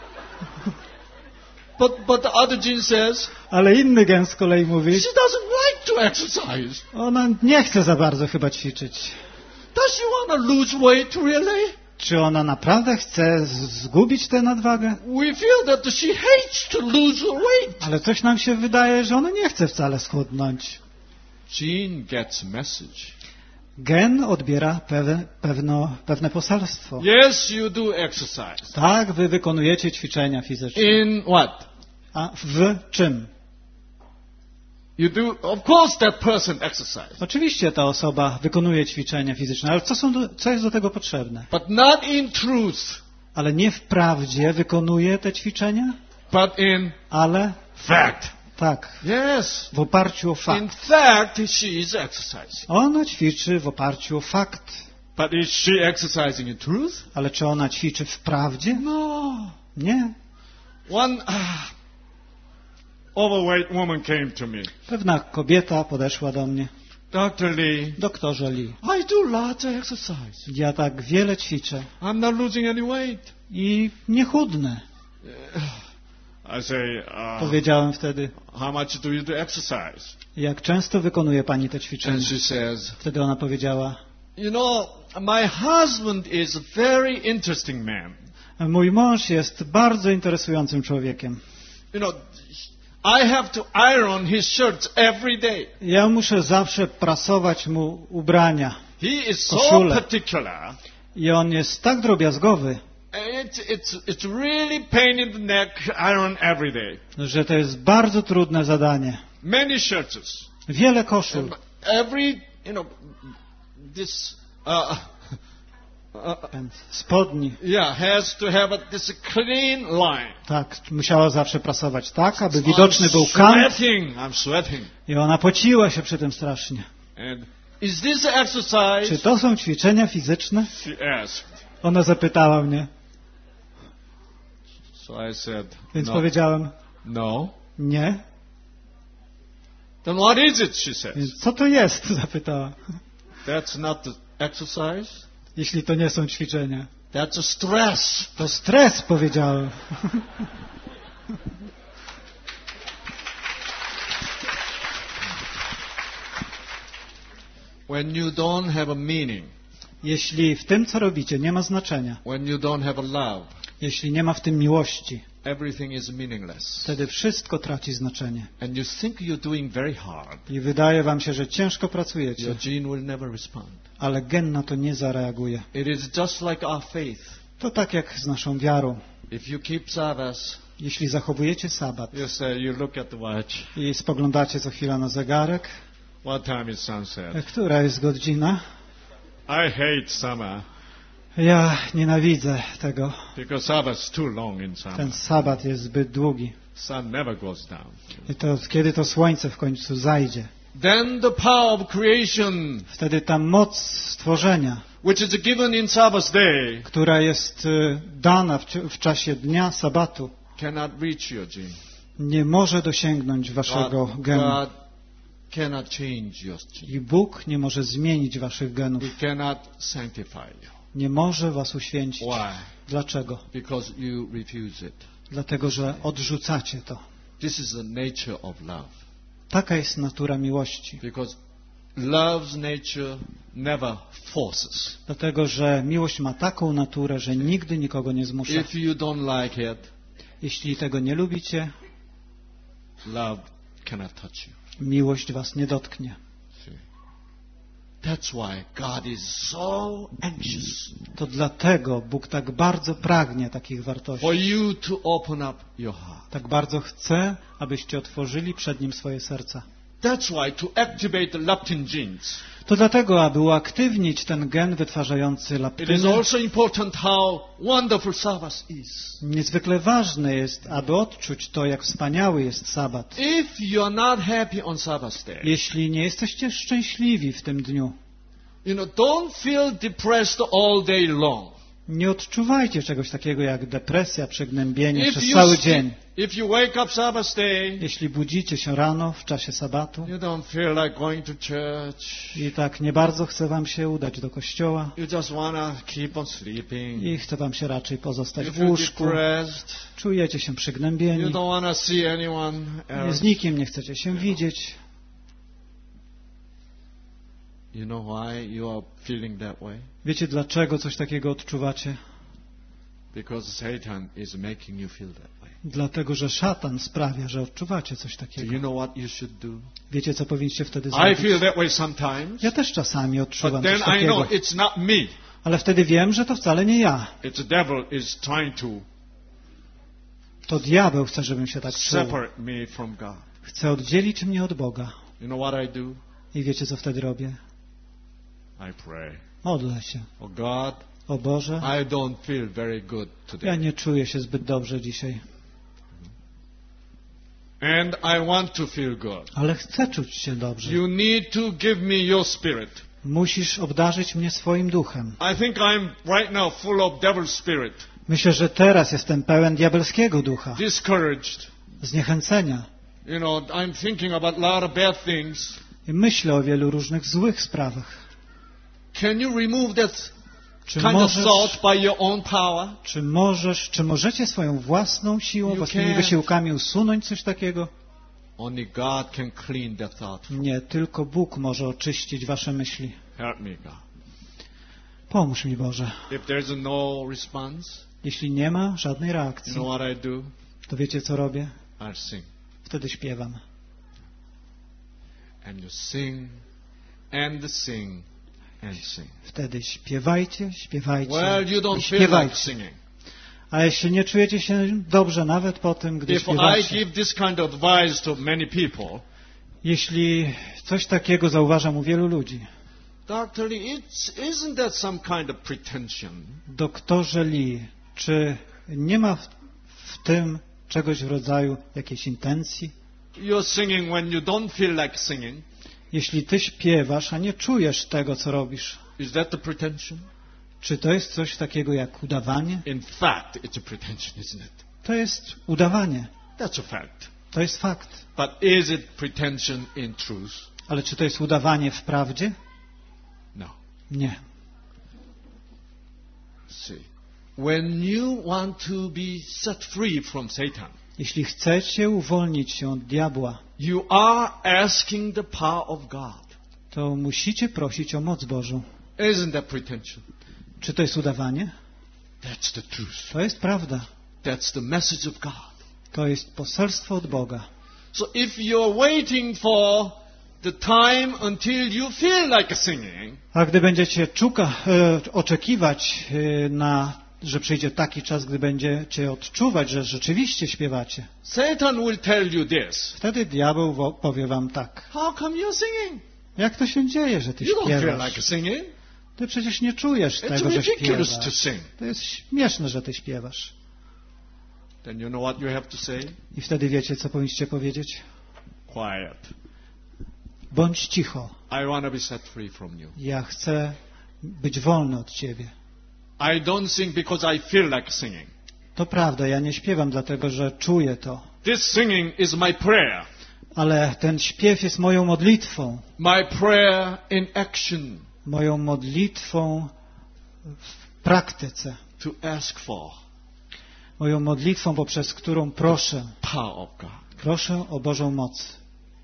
But but the other gene says Ale inny gen z kolei mówi: she doesn't like to exercise. ona nie chce za bardzo chyba ćwiczyć. Does she want to lose weight really? Czy ona naprawdę chce z- zgubić tę nadwagę? We feel that she hates to lose weight. Ale coś nam się wydaje, że ona nie chce wcale schudnąć. Gene gets message. Gen odbiera pewe, pewno, pewne poselstwo. Yes, you do exercise. Tak, wy wykonujecie ćwiczenia fizyczne. In what? A w czym? You do, of course that person exercise. Oczywiście ta osoba wykonuje ćwiczenia fizyczne, ale co, są do, co jest do tego potrzebne? But not in truth, Ale nie w prawdzie wykonuje te ćwiczenia, but in ale fact. tak, Yes. w oparciu o In fakt. fact, she is exercising. Ona ćwiczy w oparciu o fakt. But is she exercising in truth? Ale czy ona ćwiczy w prawdzie? No. Nie. One uh, overweight woman came to me. Pewna kobieta podeszła do mnie. Doctor Lee, Doktorze Lee, I do lots of exercise. ja tak wiele ćwiczę I'm not losing any weight. i nie chudnę. I say, uh, Powiedziałem wtedy: how much do you do exercise? jak często wykonuje pani te And ćwiczenia? she says, Wtedy ona powiedziała: you know, my husband is a very interesting man. mój mąż jest bardzo interesującym człowiekiem. You know, I have to iron his shirts every day. Ja muszę zawsze prasować mu ubrania. He is so Koszule. particular. I on jest tak drobiazgowy, It's, it's, it's really pain in the neck, iron every day. że to jest bardzo trudne zadanie. Many shirts. Wiele koszul. And every, you know, this, uh, uh, Spodni. yeah, has to have a, this clean line. Tak, musiała zawsze prasować tak, aby So widoczny I'm był kant. sweating. I'm sweating. I ona pociła się przy tym strasznie. And is this exercise? Czy to są ćwiczenia fizyczne? She asked. Ona zapytała mnie, So I said, więc no. powiedziałem: No. nie. Then what is it? She says. Więc co to jest? Zapytała. That's not the exercise. Jeśli to nie są ćwiczenia. That's a stress. To stres, powiedziałem. When you don't have a meaning, Jeśli w tym, co robicie, nie ma znaczenia, when you don't have a love, jeśli nie ma w tym miłości, everything is meaningless. wtedy wszystko traci znaczenie. And you think you're doing very hard, I wydaje wam się, że ciężko your pracujecie, gene will never respond. ale gen na to nie zareaguje. It is just like our faith. To tak jak z naszą wiarą. If you keep Sabbath, Jeśli zachowujecie sabat You say, you look at the watch. i spoglądacie co chwila na zegarek, What time is sunset? która jest godzina? I hate summer Ja nienawidzę tego. because Sabbath's too long in Ten summer. sabat jest zbyt długi. Sun never goes down. I to kiedy to słońce w końcu zajdzie? Then the power of creation, Wtedy ta moc stworzenia, which is given in Sabbath day, która jest y, dana w, w czasie dnia sabatu, cannot reach your gene. nie może dosięgnąć waszego God, genu. God cannot change your gene. I Bóg nie może zmienić waszych genów. He cannot sanctify you. Nie może was uświęcić. Why? Dlaczego? Because you refuse it. Dlatego, że odrzucacie to. This is the nature of love. Taka jest natura miłości. Because love's nature never forces. Dlatego, że miłość ma taką naturę, że nigdy nikogo nie zmusza. If you don't like it, Jeśli tego nie lubicie, love cannot touch you. miłość was nie dotknie. See? That's why God is so anxious To dlatego Bóg tak bardzo pragnie takich wartości. for you to open up your heart. Tak bardzo chce, abyście otworzyli przed Nim swoje serca. That's why to activate the leptin genes, To dlatego, aby uaktywnić ten gen wytwarzający it is laptynę, also important how wonderful Sabbath is. niezwykle ważne jest, aby odczuć to, jak wspaniały jest sabat. If you are not happy on Sabbath day, Jeśli nie jesteście szczęśliwi w tym dniu, you know, don't feel depressed all day long. nie odczuwajcie czegoś takiego jak depresja, przygnębienie If przez you, cały sleep- dzień. if you wake up Sabbath day, Jeśli budzicie się rano w czasie sabatu you don't feel like going to church. i tak nie bardzo chce wam się udać do kościoła You just wanna keep on sleeping. i chce wam się raczej pozostać You w feel łóżku, depressed. czujecie się You przygnębieni, don't wanna see anyone z else. nikim nie chcecie się widzieć. You know why you are feeling that way? Wiecie, dlaczego coś takiego odczuwacie? Because Satan is making you feel that way. Dlatego, że szatan sprawia, że odczuwacie coś Do takiego. you know what you should do? Wiecie, co powinniście wtedy I zrobić? feel that way sometimes, Ja też czasami but odczuwam then coś I takiego, know it's not me. ale wtedy wiem, że to wcale nie ja. It's the devil is trying to To diabeł chce, żebym się tak czuł. separate me from God. Chce oddzielić mnie od Boga. You know what I do? I wiecie, co wtedy robię? I pray. Modlę się. Oh God, O Boże, I don't feel very good ja today. nie czuję się zbyt dobrze dzisiaj, And I want to feel good. ale chcę czuć się dobrze. You need to give me your spirit. Musisz obdarzyć mnie swoim duchem. I think I'm right now full of devil's spirit, Myślę, że teraz jestem pełen diabelskiego ducha, discouraged. zniechęcenia. You know, I'm thinking about a lot of bad things. I myślę o wielu różnych złych sprawach. Can you remove that Czy kind of możesz, thought by your own power? czy możesz, czy możecie swoją własną siłą, You własnymi can't. wysiłkami usunąć coś takiego? Only God can clean that thought. Nie, tylko Bóg może oczyścić wasze myśli. Help me, God. Pomóż mi, Boże. If there's no response, Jeśli nie ma żadnej you reakcji, know what I do? to wiecie, co robię? I sing. Wtedy śpiewam. And you sing, and sing, and sing. Wtedy śpiewajcie, śpiewajcie Well, you i don't feel like śpiewajcie. singing. A jeśli nie czujecie się dobrze nawet po tym, gdy If I śpiewacie, give this kind of advice to many people, jeśli coś takiego zauważam u wielu ludzi, Doctor Lee, it's, isn't that some kind of pretension? doktorze Lee, czy nie ma w, w tym czegoś w rodzaju jakiejś intencji? You're singing when you don't feel like singing. Jeśli ty śpiewasz, a nie czujesz tego, co robisz, Is that the pretension? czy to jest coś takiego jak udawanie? In fact, it's a pretension, isn't it? To jest udawanie. That's a fact. To jest fakt. But is it pretension in truth? Ale czy to jest udawanie w prawdzie? No. Nie. See, when you want to be set free from Satan, Jeśli chcecie uwolnić się od diabła, you are asking the power of God. to musicie prosić o moc Bożą. Isn't that pretension? Czy to jest udawanie? That's the truth. To jest prawda. That's the message of God. To jest poselstwo od Boga. So if you're waiting for the time until you feel like singing, A gdy będziecie czuka, e, oczekiwać e, na że przyjdzie taki czas, gdy będziecie odczuwać, że rzeczywiście śpiewacie. Satan will tell you this. Wtedy diabeł wo- powie wam tak. How come you're singing? Jak to się dzieje, że ty You don't feel śpiewasz? like singing. Ty przecież nie czujesz It's tego, że ridiculous to śpiewasz. sing. To jest śmieszne, że ty śpiewasz. Then you know what you have to say? I wtedy wiecie, co powinniście powiedzieć? Quiet. Bądź cicho. I want to be set free from you. Ja chcę być wolny od ciebie. I don't sing because I feel like singing. To prawda, ja nie śpiewam dlatego, że czuję to. This singing is my prayer. Ale ten śpiew jest moją modlitwą. My prayer in action Moją modlitwą w praktyce. to ask for Moją modlitwą, poprzez którą proszę. power of God. Proszę o Bożą moc.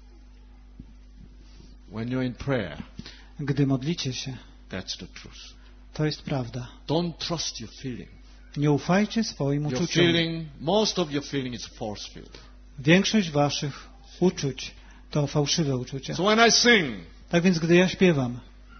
When you're in prayer, Gdy modlicie się, that's the truth. to jest prawda. Don't trust your feeling. Nie ufajcie swoim Your uczuciom. feeling, most of your feeling is force filled. Większość waszych uczuć to fałszywe uczucia. So when I sing, Tak więc, gdy ja śpiewam,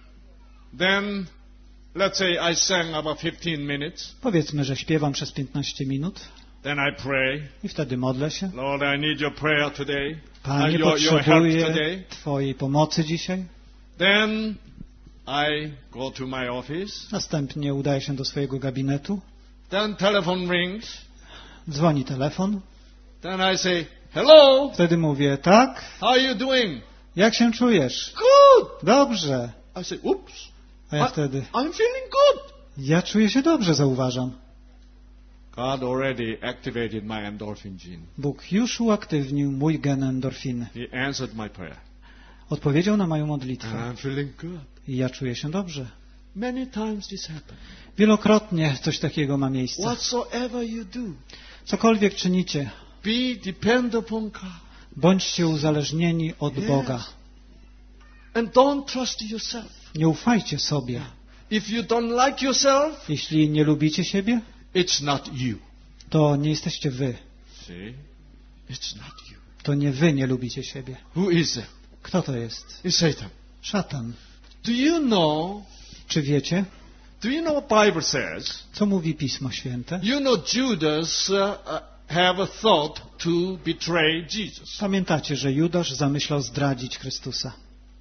then let's say I sang about fifteen minutes. powiedzmy, że śpiewam przez piętnaście minut Then I pray, i wtedy modlę się. Lord, I need your prayer today. Panie, Uh, your, your help potrzebuję today. Twojej pomocy dzisiaj. Then I go to my office. Następnie udaję się do swojego gabinetu. Then telephone rings. Dzwoni telefon. Then I say, hello, Wtedy mówię, tak, how are you doing? jak się czujesz? Good. Dobrze. I say, oops. A ja I- wtedy, I'm feeling good. ja czuję się dobrze, zauważam. God already activated my endorphin gene. Bóg już uaktywnił mój gen endorfiny. He answered my prayer. Odpowiedział na moją And modlitwę. I'm feeling good. I ja czuję się dobrze. Many times this happens. Wielokrotnie coś takiego ma miejsce. Whatsoever you do, Cokolwiek czynicie, be depend upon God. bądźcie uzależnieni od Yes. Boga. And don't trust yourself. Nie ufajcie sobie. If you don't like yourself, Jeśli nie lubicie siebie, it's not you. to nie jesteście wy. See? It's not you. To nie wy nie lubicie siebie. Who is it? Kto to jest? It's Satan. Szatan. Do you know, Czy wiecie, do you know what Bible says? co mówi Pismo Święte? You know Judas uh, uh, have a thought to betray Jesus. Pamiętacie, że Judasz zamyślał zdradzić Chrystusa.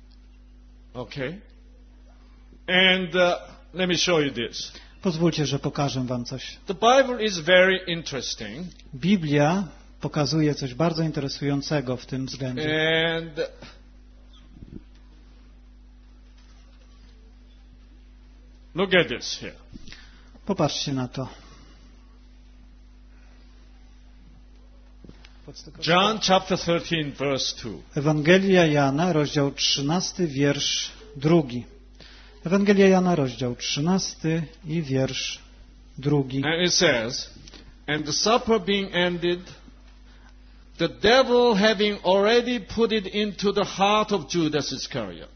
Okay? And uh, let me show you this. Pozwólcie, że pokażę wam coś. The Bible is very interesting. Biblia pokazuje coś bardzo interesującego w tym względzie. And look at this here. Popatrzcie na to. John chapter thirteen, verse two. Ewangelia Jana, rozdział trzynasty, wiersz drugi. Ewangelia Jana, rozdział trzynasty i wiersz drugi. And it says, and the supper being ended, the devil having already put it into the heart of Judas Iscariot.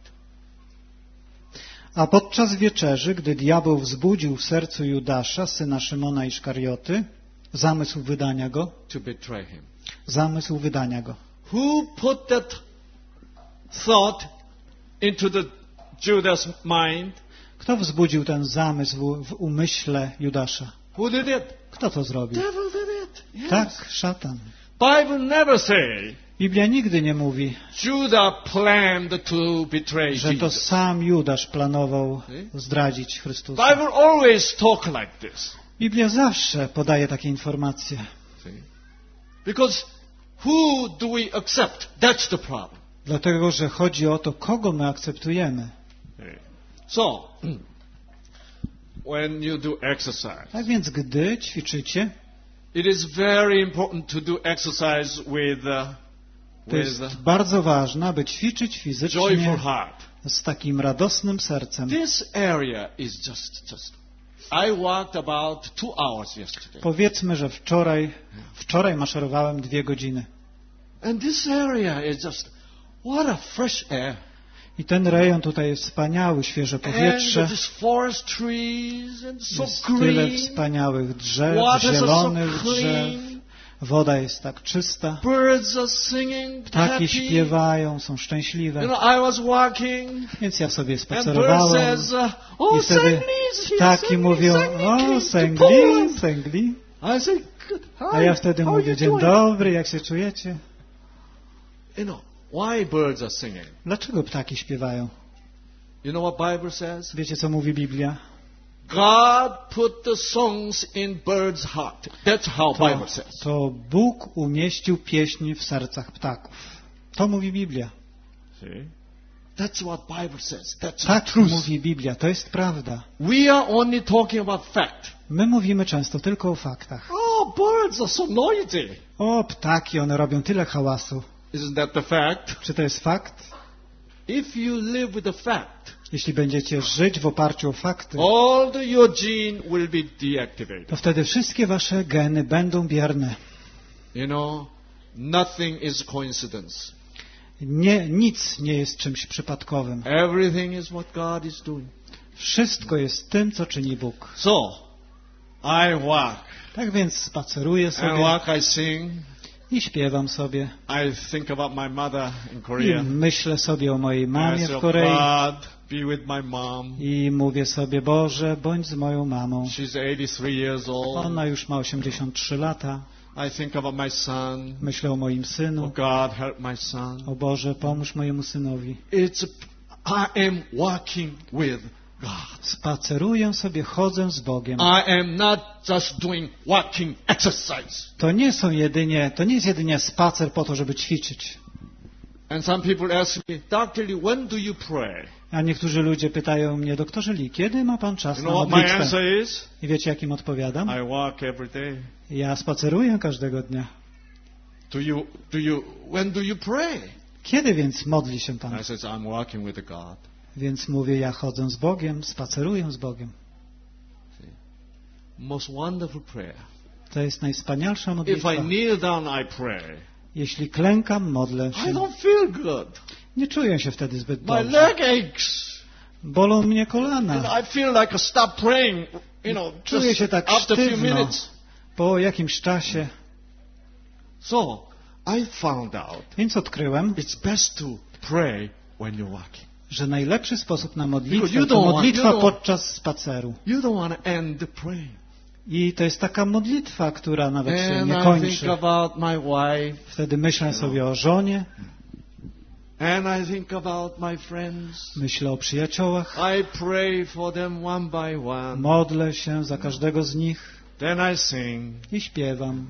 A podczas wieczerzy, gdy diabeł wzbudził w sercu Judasza, syna Szymona Iszkarioty, zamysł wydania go, To betray him. zamysł wydania go. Who put that thought into the Judas' mind? Kto wzbudził ten zamysł w umyśle Judasza? Who did it? Kto to zrobił? Devil did it. Yes. Tak, szatan. Bible never say Biblia nigdy nie mówi, Judah planned to betray że to Jesus. sam Judasz planował zdradzić Chrystusa. Bible always talk like this. Biblia zawsze podaje takie informacje. See? Because who do we accept? That's the problem. Dlatego, że chodzi o to, kogo my akceptujemy. So, when you do exercise, Tak więc, gdy ćwiczycie, it is very important to do exercise with uh, to with jest bardzo ważne, aby ćwiczyć fizycznie joyful heart. z takim radosnym sercem. This area is just just. I walked about two hours yesterday, Powiedzmy, że wczoraj, wczoraj maszerowałem dwie godziny. and this area is just what a fresh air. I ten rejon tutaj jest wspaniały, świeże powietrze. And these forest trees and so Jest tyle green. wspaniałych drzew, Waters are so zielonych drzew. clean. Woda jest tak czysta. Birds are singing, Ptaki happy. śpiewają, są szczęśliwe. You know, I was walking, Więc ja sobie and bird spacerowałem. says, uh, "Oh, I wtedy Sengli is here, ptaki Sengli, mówią, Sengli o, came to Sengli, Poland." Sengli. I say, "Good. Hi, A ja wtedy how mówię, you dzień doing?" dobry, jak się czujecie? You know, why birds are singing? Dlaczego ptaki śpiewają? You know what Bible says? Wiecie, co mówi Biblia? God put the songs in birds' heart. That's how To, Bible says. to Bóg umieścił pieśń w sercach ptaków. To mówi Biblia. See? That's what Bible says. That's Tak the truth. mówi Biblia, to jest prawda. We are only talking about fact. My mówimy często tylko o faktach. Oh, birds are so noisy. O, ptaki, one robią tyle hałasu. Isn't that the fact? Czy to jest fakt? If you live with the fact, Jeśli będziecie żyć w oparciu o fakty, all the, your gene will be deactivated. to wtedy wszystkie wasze geny będą bierne. You know, nothing is coincidence. Nie, nic nie jest czymś przypadkowym. Everything is what God is doing. Wszystko jest tym, co czyni Bóg. So, I walk. Tak więc spaceruję And sobie walk, I sing. i śpiewam sobie. I think about my mother in I Korea. myślę sobie o mojej I mamie say, w Korei. God, be with my mom. I mówię sobie, Boże, bądź z moją mamą. She's eighty-three years old. Ona już ma osiemdziesiąt trzy lata. I think about my son. Myślę o moim Oh synu. God, help my son. O Boże, pomóż mojemu synowi. It's I am walking with God. Spaceruję sobie, chodzę z Bogiem. I am not just doing walking exercise. To nie są jedynie, to nie jest jedynie spacer po to, żeby ćwiczyć. And some people ask me, Doctor Lee, when do you pray? A niektórzy ludzie pytają mnie, doktorze Lee, kiedy ma pan czas You na know what my modlitwę? answer is? I wiecie, jakim odpowiadam? I walk every day. Ja spaceruję każdego dnia. Do you, do you, when do you pray? Kiedy więc modli się pan? I says, I'm walking with God. Więc mówię, ja chodzę z Bogiem, spaceruję z Bogiem. Most wonderful prayer. To jest najwspanialsza If modlitwa. I kneel down, I pray. Jeśli klękam, modlę I się. don't feel good. Nie czuję się wtedy zbyt My dobrze. leg aches. Bolą mnie You know, kolana. I feel like I stop praying, you know, Czuję just się tak after a few sztywno. minutes. Po jakimś czasie. So, I found out Więc odkryłem, it's best to pray when you're walking. że najlepszy sposób na Because modlitwę you to don't want- modlitwa you don't- podczas spaceru. You don't want to end the praying. I to jest taka modlitwa, która nawet się And nie I think kończy. about my wife, Wtedy myślę sobie o żonie, and I think about my friends. myślę o przyjaciołach, I pray for them one by one. modlę się za każdego z nich Then I sing. i śpiewam.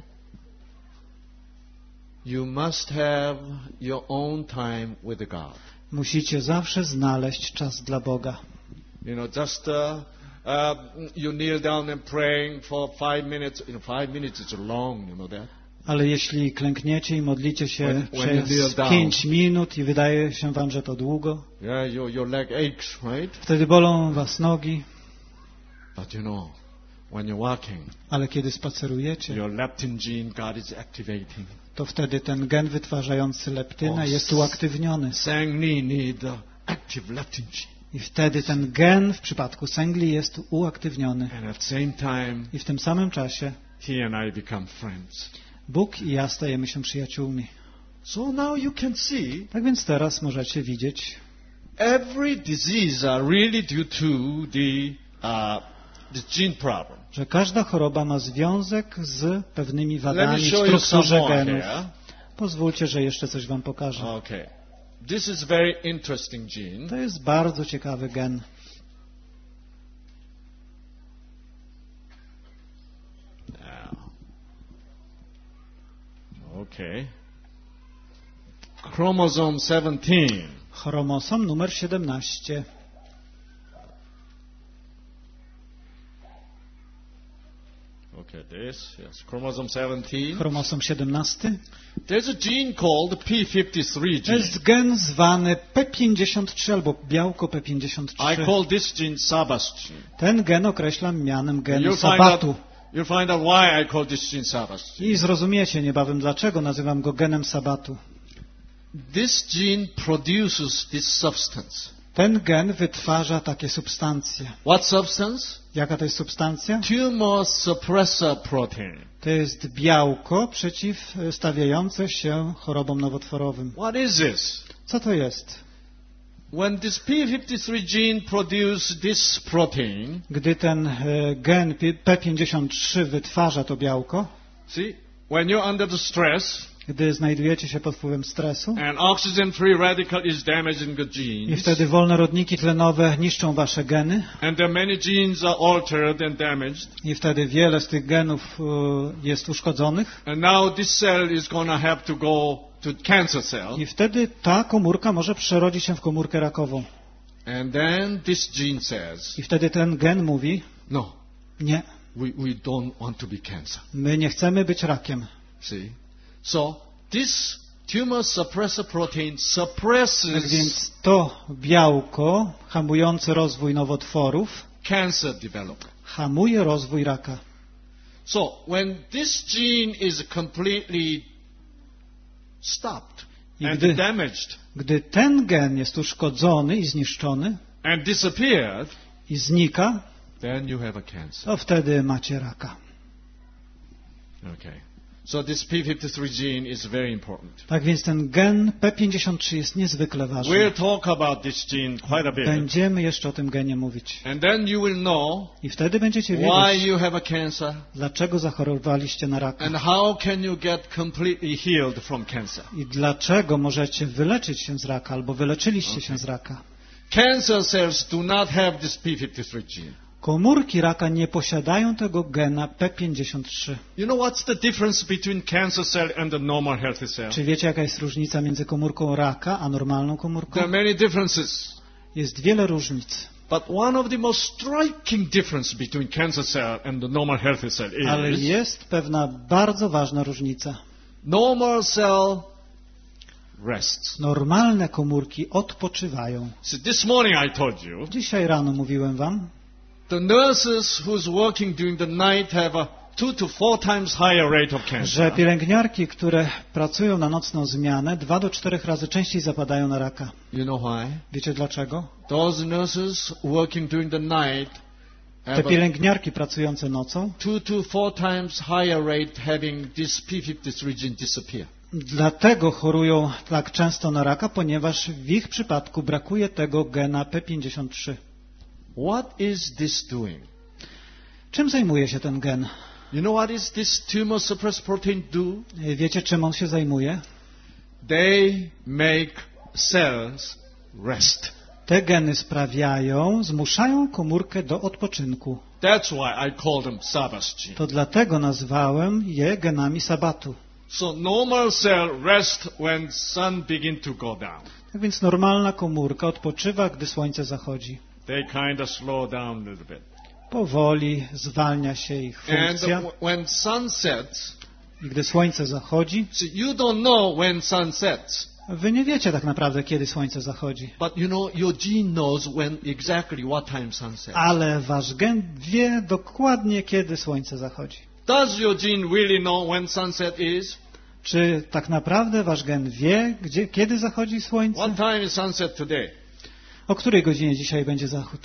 You must have your own time with God. Musicie zawsze znaleźć czas dla Boga. You know, just uh, uh, you kneel down and praying for five minutes. You know, five minutes is long. You know that. Ale jeśli klękniecie i modlicie się When- when you kneel przez down. pięć minut i wydaje się wam, że to długo, Yeah, your your leg aches, right? wtedy bolą was nogi, But you know, when you're walking, ale kiedy spacerujecie, your leptin gene God is activating. to wtedy ten gen wytwarzający leptynę O, jest uaktywniony. Sangni need the active leptin gene. I wtedy ten gen w przypadku sęgli jest uaktywniony. And at the same time, I w tym samym czasie he and I become friends. Bóg i ja stajemy się przyjaciółmi. So now you can see Tak więc teraz możecie widzieć, every disease are really due to the uh, the gene problem. że każda choroba ma związek z pewnymi Let me wadami w show you some strukturze more genów. here. Pozwólcie, że jeszcze coś wam pokażę. Okay. This is very interesting gene. To jest bardzo ciekawy gen. Now. Okay. Chromosome seventeen. Chromosom numer siedemnaście. Okay, this, yes, chromosome seventeen. Chromosom siedemnaście. There's a gene called P fifty-three To gene. jest gen zwany P pięćdziesiąt trzy albo białko P pięćdziesiąt I trzy. call this gene Sabas gene. Ten gen określam mianem genu You'll find out, sabatu. you'll find out why I call this gene Sabas gene. I zrozumiecie niebawem, dlaczego nazywam go genem sabatu. This gene produces this substance. Ten gen wytwarza takie substancje. What substance? Jaka to jest substancja? Tumor suppressor protein. To jest białko przeciwstawiające się chorobom nowotworowym. What is this? Co to jest? When this P fifty-three gene produces this protein, Gdy ten e, gen P pięćdziesiąt trzy wytwarza to białko, see, when you're under the stress, gdy znajdujecie się pod wpływem stresu and oxygen-free radical is damaging the i genes, wtedy wolne rodniki tlenowe niszczą wasze geny and the many genes are altered and damaged, i wtedy wiele z tych genów e, jest uszkodzonych and now this cell is going to have to go to cancer cell, i wtedy ta komórka może przerodzić się w komórkę rakową. and then this gene says, I wtedy ten gen mówi, no, nie, we, we don't want to be cancer. my nie chcemy być rakiem. See? So this tumor suppressor protein Tak suppresses więc to białko hamujące rozwój nowotworów cancer development. hamuje rozwój raka. So when this gene is completely stopped I and gdy- damaged Gdy ten gen jest uszkodzony i zniszczony and disappeared, i znika, then you have a cancer. to wtedy macie raka. Okay. So this P fifty-three gene is very important. Tak więc ten gen P pięćdziesiąt trzy jest niezwykle ważny. We'll talk about this gene quite a bit. Będziemy jeszcze o tym genie mówić. And then you will know I wtedy będziecie why wiedzieć, you have a cancer dlaczego zachorowaliście na raka and how can you get completely healed from cancer. i dlaczego możecie wyleczyć się z raka albo wyleczyliście się z raka. Cancer cells do not have this P fifty-three gene. Komórki raka nie posiadają tego gena P pięćdziesiąt trzy. You know what's the difference between cancer cell and the normal healthy cell? Czy wiecie, jaka jest różnica między komórką raka a normalną komórką? There are many differences. Jest wiele różnic, But one of the most striking difference between cancer cell and the normal healthy cell ale is jest pewna bardzo ważna różnica. normal cell rests. Normalne komórki odpoczywają. So this morning I told you Dzisiaj rano mówiłem wam, the nurses who's working during the night have a two to four times higher rate of że cancer pielęgniarki, które pracują na nocną zmianę, dwa do czterech razy częściej zapadają na raka. You know why? Wiecie dlaczego? Those nurses working during the night Te have a pielęgniarki pracujące nocą, two to four times higher rate having this P fifty-three gene disappear. dlatego chorują tak często na raka, ponieważ w ich przypadku brakuje tego gena P pięćdziesiąt trzy. What is this doing? Czym zajmuje się ten gen? You know what is this tumor suppressor protein do? Wiecie, czym on się zajmuje? They make cells rest. Te geny sprawiają, zmuszają komórkę do odpoczynku. That's why I call them Sabbath gene. To dlatego nazwałem je genami sabatu. So normal cell rest when sun begin to go down. Tak więc normalna komórka odpoczywa, gdy słońce zachodzi. They kind of slow down a little bit. Powoli zwalnia się ich And funkcja w- when sun sets, i gdy słońce zachodzi, see, you don't know when sun sets, wy nie wiecie tak naprawdę, kiedy słońce zachodzi. but you know your gene knows when exactly what time sun sets. Ale wasz gen wie dokładnie, kiedy słońce zachodzi. Does your gene really know when sunset is? Czy tak naprawdę wasz gen wie, gdzie, kiedy zachodzi słońce? What time is sunset today? O której godzinie dzisiaj będzie zachód?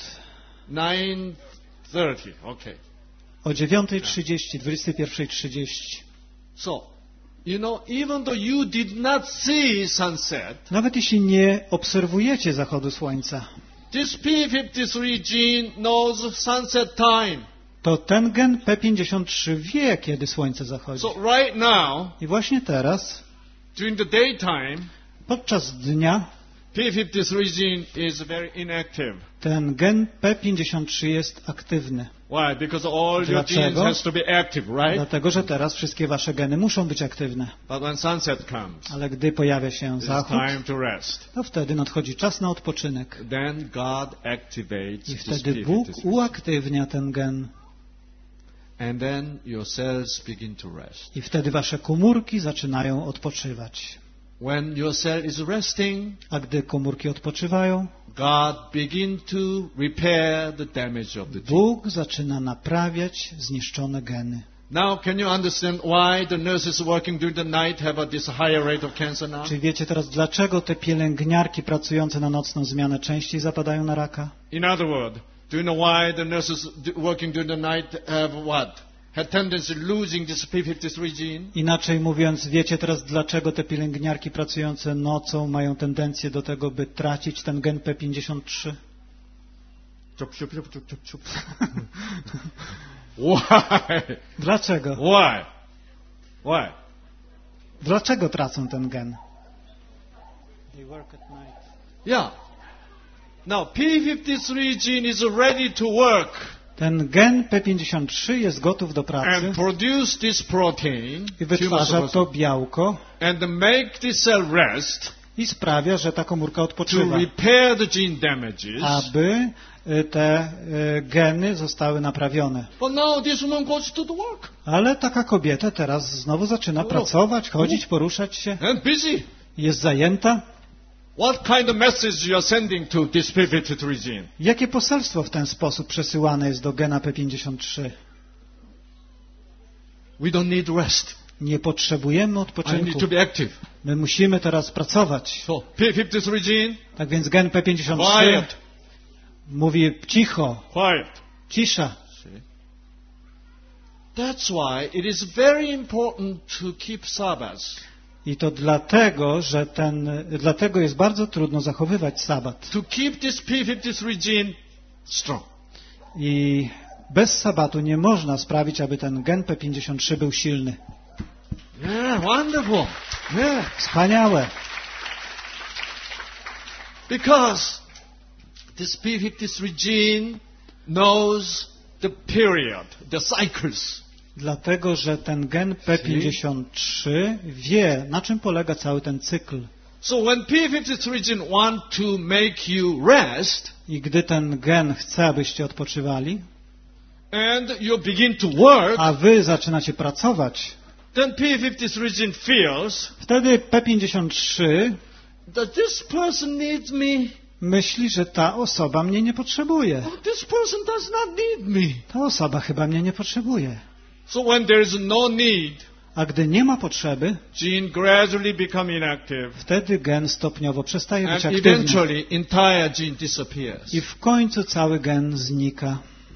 nine thirty. Okay. O dziewiątej trzydzieści, dwudziestej pierwszej trzydzieści. So, you know, even though you did not see sunset, Nawet jeśli nie obserwujecie zachodu słońca, this P fifty-three gene knows sunset time. to ten gen P pięćdziesiąt trzy wie, kiedy słońce zachodzi. So right now, I właśnie teraz, during the daytime, podczas dnia, P fifty-three gene is very inactive. ten gen P pięćdziesiąt trzy jest aktywny. Why? Because all your Dlaczego? genes has to be active, right? Dlatego, że teraz wszystkie wasze geny muszą być aktywne. But when sunset comes, Ale gdy pojawia się it's zachód, time to rest. to wtedy nadchodzi czas na odpoczynek. Then God activates I this wtedy P Bóg fifty-three. uaktywnia ten gen. And then your cells begin to rest. I wtedy wasze komórki zaczynają odpoczywać. When your cell is resting, A gdy komórki odpoczywają, God begin to repair the damage of the gene. Bóg zaczyna naprawiać zniszczone geny. Now, can you understand why the nurses working during the night have a, this higher rate of cancer now? Czy wiecie teraz, dlaczego te pielęgniarki pracujące na nocną zmianę częściej zapadają na raka? In other words, do you know why the nurses d- working during the night have what? Had tendency losing this P fifty three gene? Inaczej mówiąc, wiecie teraz, dlaczego te pielęgniarki pracujące nocą mają tendencję do tego, by tracić ten gen P pięćdziesiąt trzy? Chup, chup, chup, chup, chup, chup. Why? Dlaczego? Why? Why? Dlaczego tracą ten gen? They work at night. Yeah. Now, P fifty three gene is ready to work Ten gen P pięćdziesiąt trzy jest gotów do pracy and produce this protein, i wytwarza to białko and make the cell rest i sprawia, że ta komórka to odpoczywa, repair the gene damages. aby y, te y, geny zostały naprawione. But now this woman goes to the work Ale taka kobieta teraz znowu zaczyna pracować, chodzić, poruszać się, and busy. jest zajęta. What kind of message you are sending to this P fifty three gene? Jakie poselstwo w ten sposób przesyłane jest do gena P pięćdziesiąt trzy? We don't need rest. Nie potrzebujemy I need odpoczynku. to be active. My musimy teraz pracować. So P fifty three gene, Tak więc gen P pięćdziesiąt trzy quiet, mówi cicho, quiet. cisza. See? That's why it is very important to keep Sabbath. I to dlatego, że ten, dlatego jest bardzo trudno zachowywać sabat. To keep this P fifty three gene strong. I bez sabatu nie można sprawić, aby ten gen P pięćdziesiąt trzy był silny. Yeah, wonderful. Yeah. Wspaniałe. Because this P fifty three gene knows the period, the cycles. Dlatego, że ten gen P pięćdziesiąt trzy wie, na czym polega cały ten cykl. So when P fifty three gene want to make you rest, I gdy ten gen chce, abyście odpoczywali, and you begin to work, a wy zaczynacie pracować, then P fifty three gene feels wtedy P pięćdziesiąt trzy that this person needs me. myśli, że ta osoba mnie nie potrzebuje. Oh, this person does not need me. Ta osoba chyba mnie nie potrzebuje. So when there is no need, A gdy nie ma potrzeby, gene gradually become inactive, wtedy gen stopniowo przestaje być and aktywny. eventually entire gene disappears. I w końcu cały gen znika.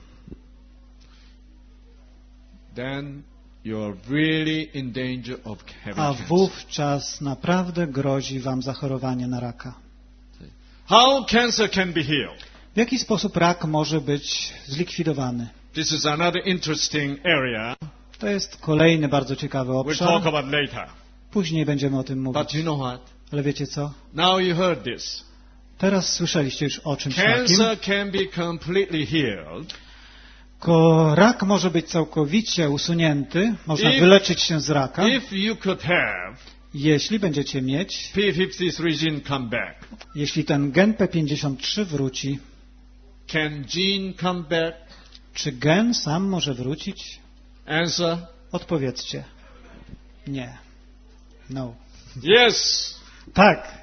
Then you are really in danger of having A cancer. wówczas naprawdę grozi wam zachorowanie na raka. How cancer can be healed? W jaki sposób rak może być zlikwidowany? This is another interesting area To jest kolejny bardzo ciekawy we'll obszar. talk about later. Później będziemy o tym mówić. But you know what? Ale wiecie co? Now you heard this. Teraz słyszeliście już o czymś takim. Cancer can be completely healed Ko rak może być całkowicie usunięty, można If- wyleczyć się z raka, if you could have jeśli będziecie mieć, P fifty three gene come back. jeśli ten gen P pięćdziesiąt trzy wróci. Can gene come back? Czy gen sam może wrócić? Answer: Odpowiedzcie. Nie. No. yes. Tak.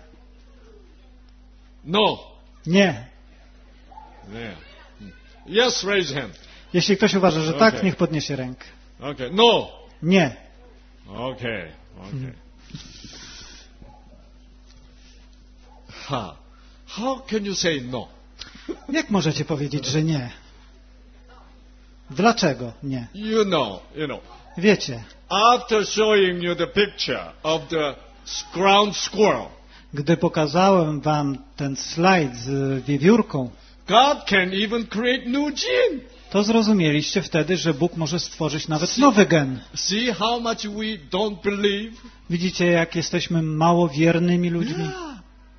No. Nie. Yeah. Yes, raise hand. Jeśli ktoś uważa, że tak, Okej. niech podniesie rękę. Okay. No. Nie. Okay. Okay. Ha. How can you say no? Jak możecie powiedzieć, że nie? Dlaczego nie? You know, you know. Wiecie, After showing you the picture of the ground squirrel, gdy pokazałem wam ten slajd z wiewiórką, God can even create new gene. to zrozumieliście wtedy, że Bóg może stworzyć nawet nowy gen. See how much we don't believe? Widzicie, jak jesteśmy mało wiernymi ludźmi? Yeah.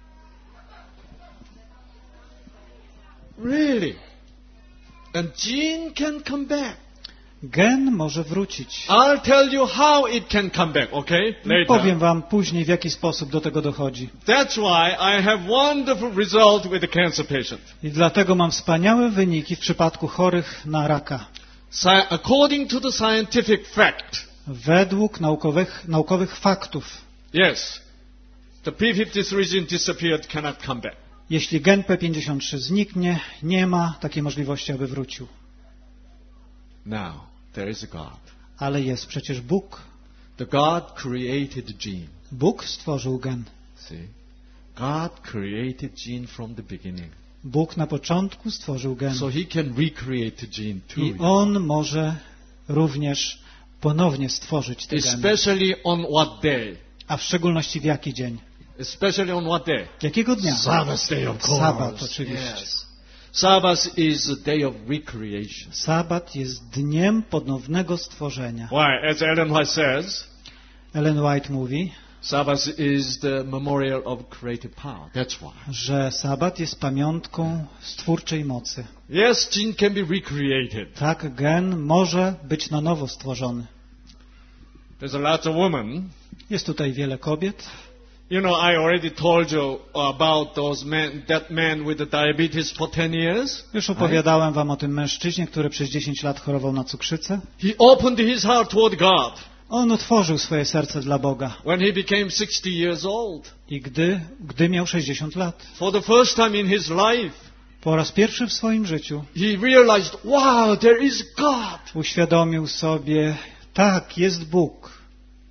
Really. And gene can come back. Gen może wrócić. I'll tell you how it can come back, okay? Later. Powiem wam później, w jaki sposób do tego dochodzi. That's why I have wonderful result with the cancer patient. I dlatego mam wspaniałe wyniki w przypadku chorych na raka. Sci- according to the scientific fact, Według naukowych, naukowych faktów, yes, the P fifty three gene disappeared, cannot come back. jeśli gen P pięćdziesiąt trzy zniknie, nie ma takiej możliwości, aby wrócił. Now, there is a God. Ale jest przecież Bóg. The God created gene. Bóg stworzył gen. See? God created gene from the beginning. Bóg na początku stworzył gen. So he can recreate the gene too. I On może również ponownie stworzyć te geny. Especially on what day? A w szczególności w jaki dzień? Especially on what day? Jakiego dnia? Sabbath day, of course. Sabat oczywiście. Yes. Sabbath is a day of recreation. Sabat jest dniem ponownego stworzenia. Why? As Ellen White says, Ellen White mówi, Sabbath is the memorial of creative power. That's why. że Sabat jest pamiątką stwórczej mocy. Yes, gene can be recreated. Tak, gen może być na nowo stworzony. There's a lot of women. Jest tutaj wiele kobiet. You know, I already told you about those men, that man with the diabetes for ten years. Już opowiadałem wam o tym mężczyźnie, który przez dziesięć lat chorował na cukrzycę. He opened his heart toward God On otworzył swoje serce dla Boga. when he became sixty years old. I gdy, gdy miał sześćdziesiąt lat, For the first time in his life, po raz pierwszy w swoim życiu he realized, wow, there is God. uświadomił sobie, tak, jest Bóg.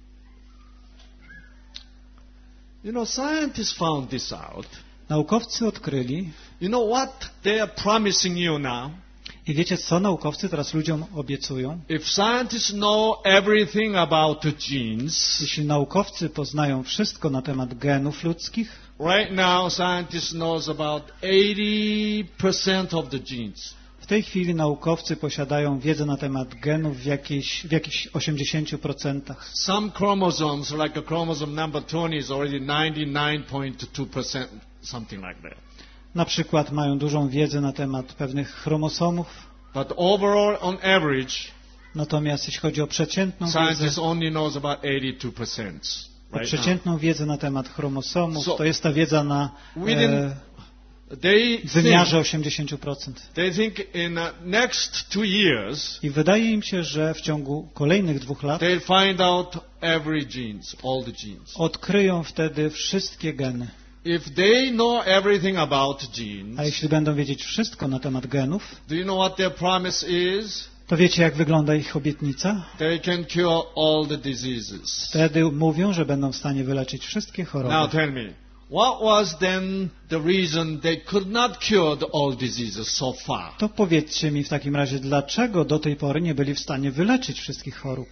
You know, scientists found this out. Naukowcy odkryli, You know what they are promising you now? i wiecie co naukowcy teraz ludziom obiecują? If scientists know everything about the genes, Jeśli naukowcy poznają wszystko na temat genów ludzkich, right now scientists knows about eighty percent of the genes. w tej chwili naukowcy posiadają wiedzę na temat genów w jakichś w jakichś osiemdziesięciu procentach. Some chromosomes, like a chromosome number twenty, is already ninety-nine point two percent, something like that. Na przykład mają dużą wiedzę na temat pewnych chromosomów, But overall, on average, natomiast jeśli chodzi o przeciętną wiedzę, scientists only knows about eighty-two percent. o Right przeciętną wiedzę na temat chromosomów, So, to jest ta wiedza na within- e, now. They w wymiarze think, osiemdziesiąt procent. they think in the next two years, I wydaje im się, że w ciągu kolejnych dwóch lat they'll find out every genes, all the genes. odkryją wtedy wszystkie geny. If they know everything about A genes, jeśli będą wiedzieć wszystko na temat genów, do you know what their promise is? to wiecie, jak wygląda ich obietnica? They can cure all the diseases. Wtedy mówią, że będą w stanie wyleczyć wszystkie Now choroby. tell me, what was then the reason they could not cure the, all diseases so far? To powiedzcie mi w takim razie, dlaczego do tej pory nie byli w stanie wyleczyć wszystkich chorób?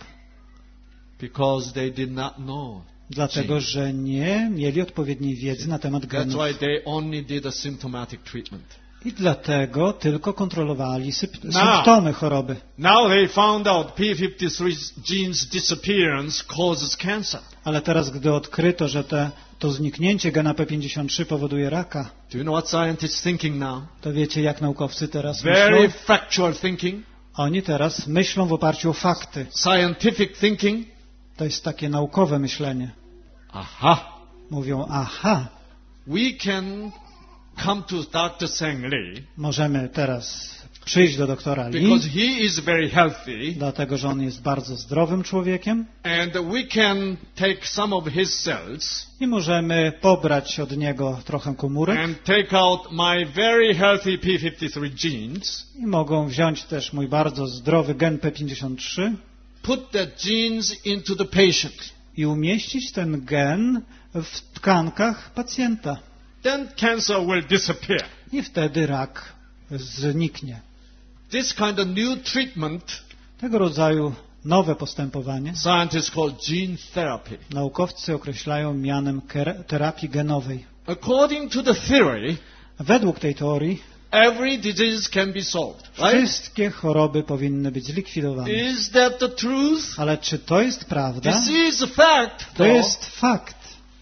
Because they did not know. Dlatego, że nie mieli odpowiedniej wiedzy na temat That's genów. why they only did a symptomatic treatment. I dlatego tylko kontrolowali syp- Now- symptomy choroby. Now they found out P fifty-three gene's disappearance causes cancer. Ale teraz, gdy odkryto, że te, to zniknięcie gena P pięćdziesiąt trzy powoduje raka, Do you know what scientists thinking now? to wiecie, jak naukowcy teraz Very myślą? factual thinking, Oni teraz myślą w oparciu o fakty. scientific thinking. To jest takie naukowe myślenie. Aha. Mówią, aha, We can come to doctor Sang Lee możemy teraz przyjść do doktora Lee, because he is very healthy, dlatego, że on jest bardzo zdrowym człowiekiem and we can take some of his cells i możemy pobrać od niego trochę komórek and take out my very healthy P fifty-three genes, i mogą wziąć też mój bardzo zdrowy gen P pięćdziesiąt trzy put the genes into the patient. i umieścić ten gen w tkankach pacjenta. Then cancer will disappear. I wtedy rak zniknie. This kind of new treatment Tego rodzaju nowe postępowanie scientists call gene therapy. naukowcy określają mianem ker- terapii genowej. According to the theory, Według tej teorii every disease can be solved, right? wszystkie choroby powinny być zlikwidowane. Is that the truth? Ale czy to jest prawda? This is a fact. To though. jest fakt.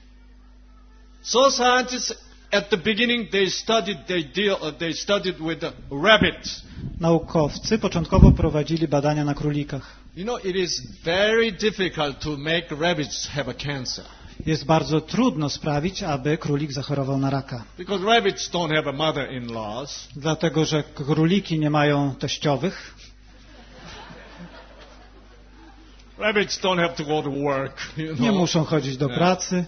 So scientists at the beginning they studied they deal uh, they studied with the rabbits. Naukowcy początkowo prowadzili badania na królikach. You know, it is very difficult to make rabbits have a cancer Jest bardzo trudno sprawić, aby królik zachorował na raka. because rabbits don't have a mother-in-laws. Dlatego, że króliki nie mają teściowych, Rabbits don't have to go to work. You nie know, muszą chodzić do Nie. pracy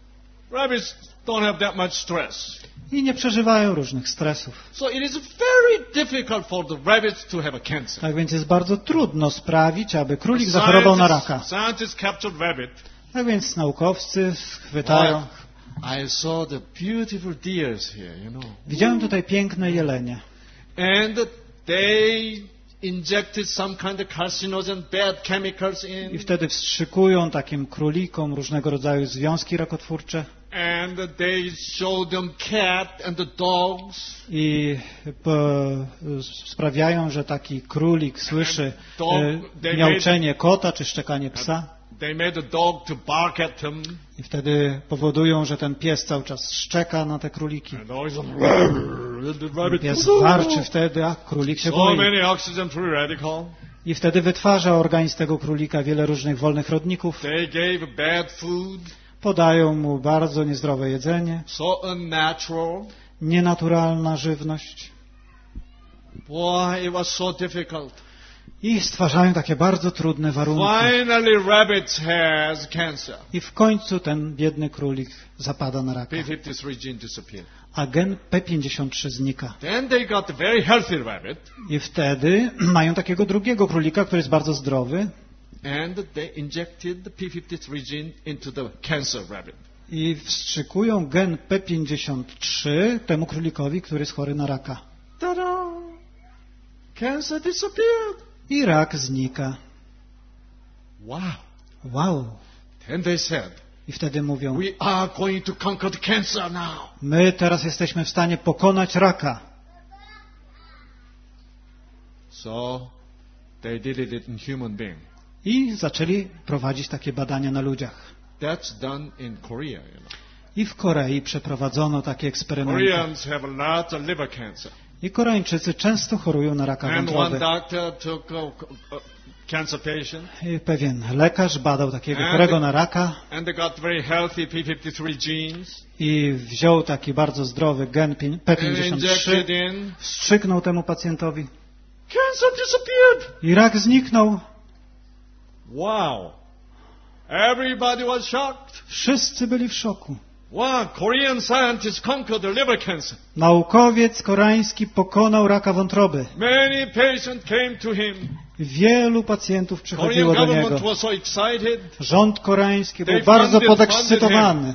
rabbits don't have that much stress. i nie przeżywają różnych stresów. So it is very very difficult for the rabbits to have a cancer. Tak więc jest bardzo trudno sprawić, aby królik zachorował na raka. Scientists captured rabbit. Tak więc naukowcy chwytają. I saw the beautiful deers here, you know. Widziałem tutaj piękne jelenie. And they injected some kind of carcinogen, bad chemicals in. I wtedy wstrzykują takim królikom różnego rodzaju związki rakotwórcze. And they show them cat and the dogs. I po, sprawiają, że taki królik słyszy dog, e, miauczenie kota czy szczekanie psa. They made the dog to bark at them. I wtedy powodują, że ten pies cały czas szczeka na te króliki. And always a... Pies warczy wtedy, a królik się so boi. many oxygen free radical. I wtedy wytwarza organizm tego królika wiele różnych wolnych rodników. They gave bad food. Podają mu bardzo niezdrowe jedzenie. So unnatural. Nienaturalna żywność. Boy, it was so difficult. I stwarzają takie bardzo trudne warunki. Finally, rabbits has cancer. I w końcu ten biedny królik zapada na raka. P fifty-three gene disappeared. A gen P pięćdziesiąt trzy znika. Then they got a very healthy rabbit. I wtedy mają takiego drugiego królika, który jest bardzo zdrowy. And they injected the P fifty-three gene into the cancer rabbit. I wstrzykują gen P pięćdziesiąt trzy temu królikowi, który jest chory na raka. Ta-da! Cancer disappeared. I rak znika. Wow. Wow. Then they said, I wtedy mówią, we are going to conquer the cancer now. My teraz jesteśmy w stanie pokonać raka. So they did it in human being. I zaczęli prowadzić takie badania na ludziach. That's done in Korea, you know. I w Korei przeprowadzono takie eksperymenty. Koreans have a lot of liver cancer. I Koreańczycy często chorują na raka And one wątroby. doctor took a, a cancer patient. I pewien lekarz badał takiego And chorego they- na raka And they got very healthy P fifty-three genes. i wziął taki bardzo zdrowy gen P And pięćdziesiąt injected trzy, in. wstrzyknął temu pacjentowi Cancer disappeared. i rak zniknął. Wow. Everybody was shocked. Wszyscy byli w szoku. Wow, Korean scientists conquered the liver cancer. Naukowiec koreański pokonał raka wątroby. Many patients came to him. Wielu pacjentów Korean przychodziło do government niego. was so excited. Rząd koreański był They bardzo funded- podekscytowany.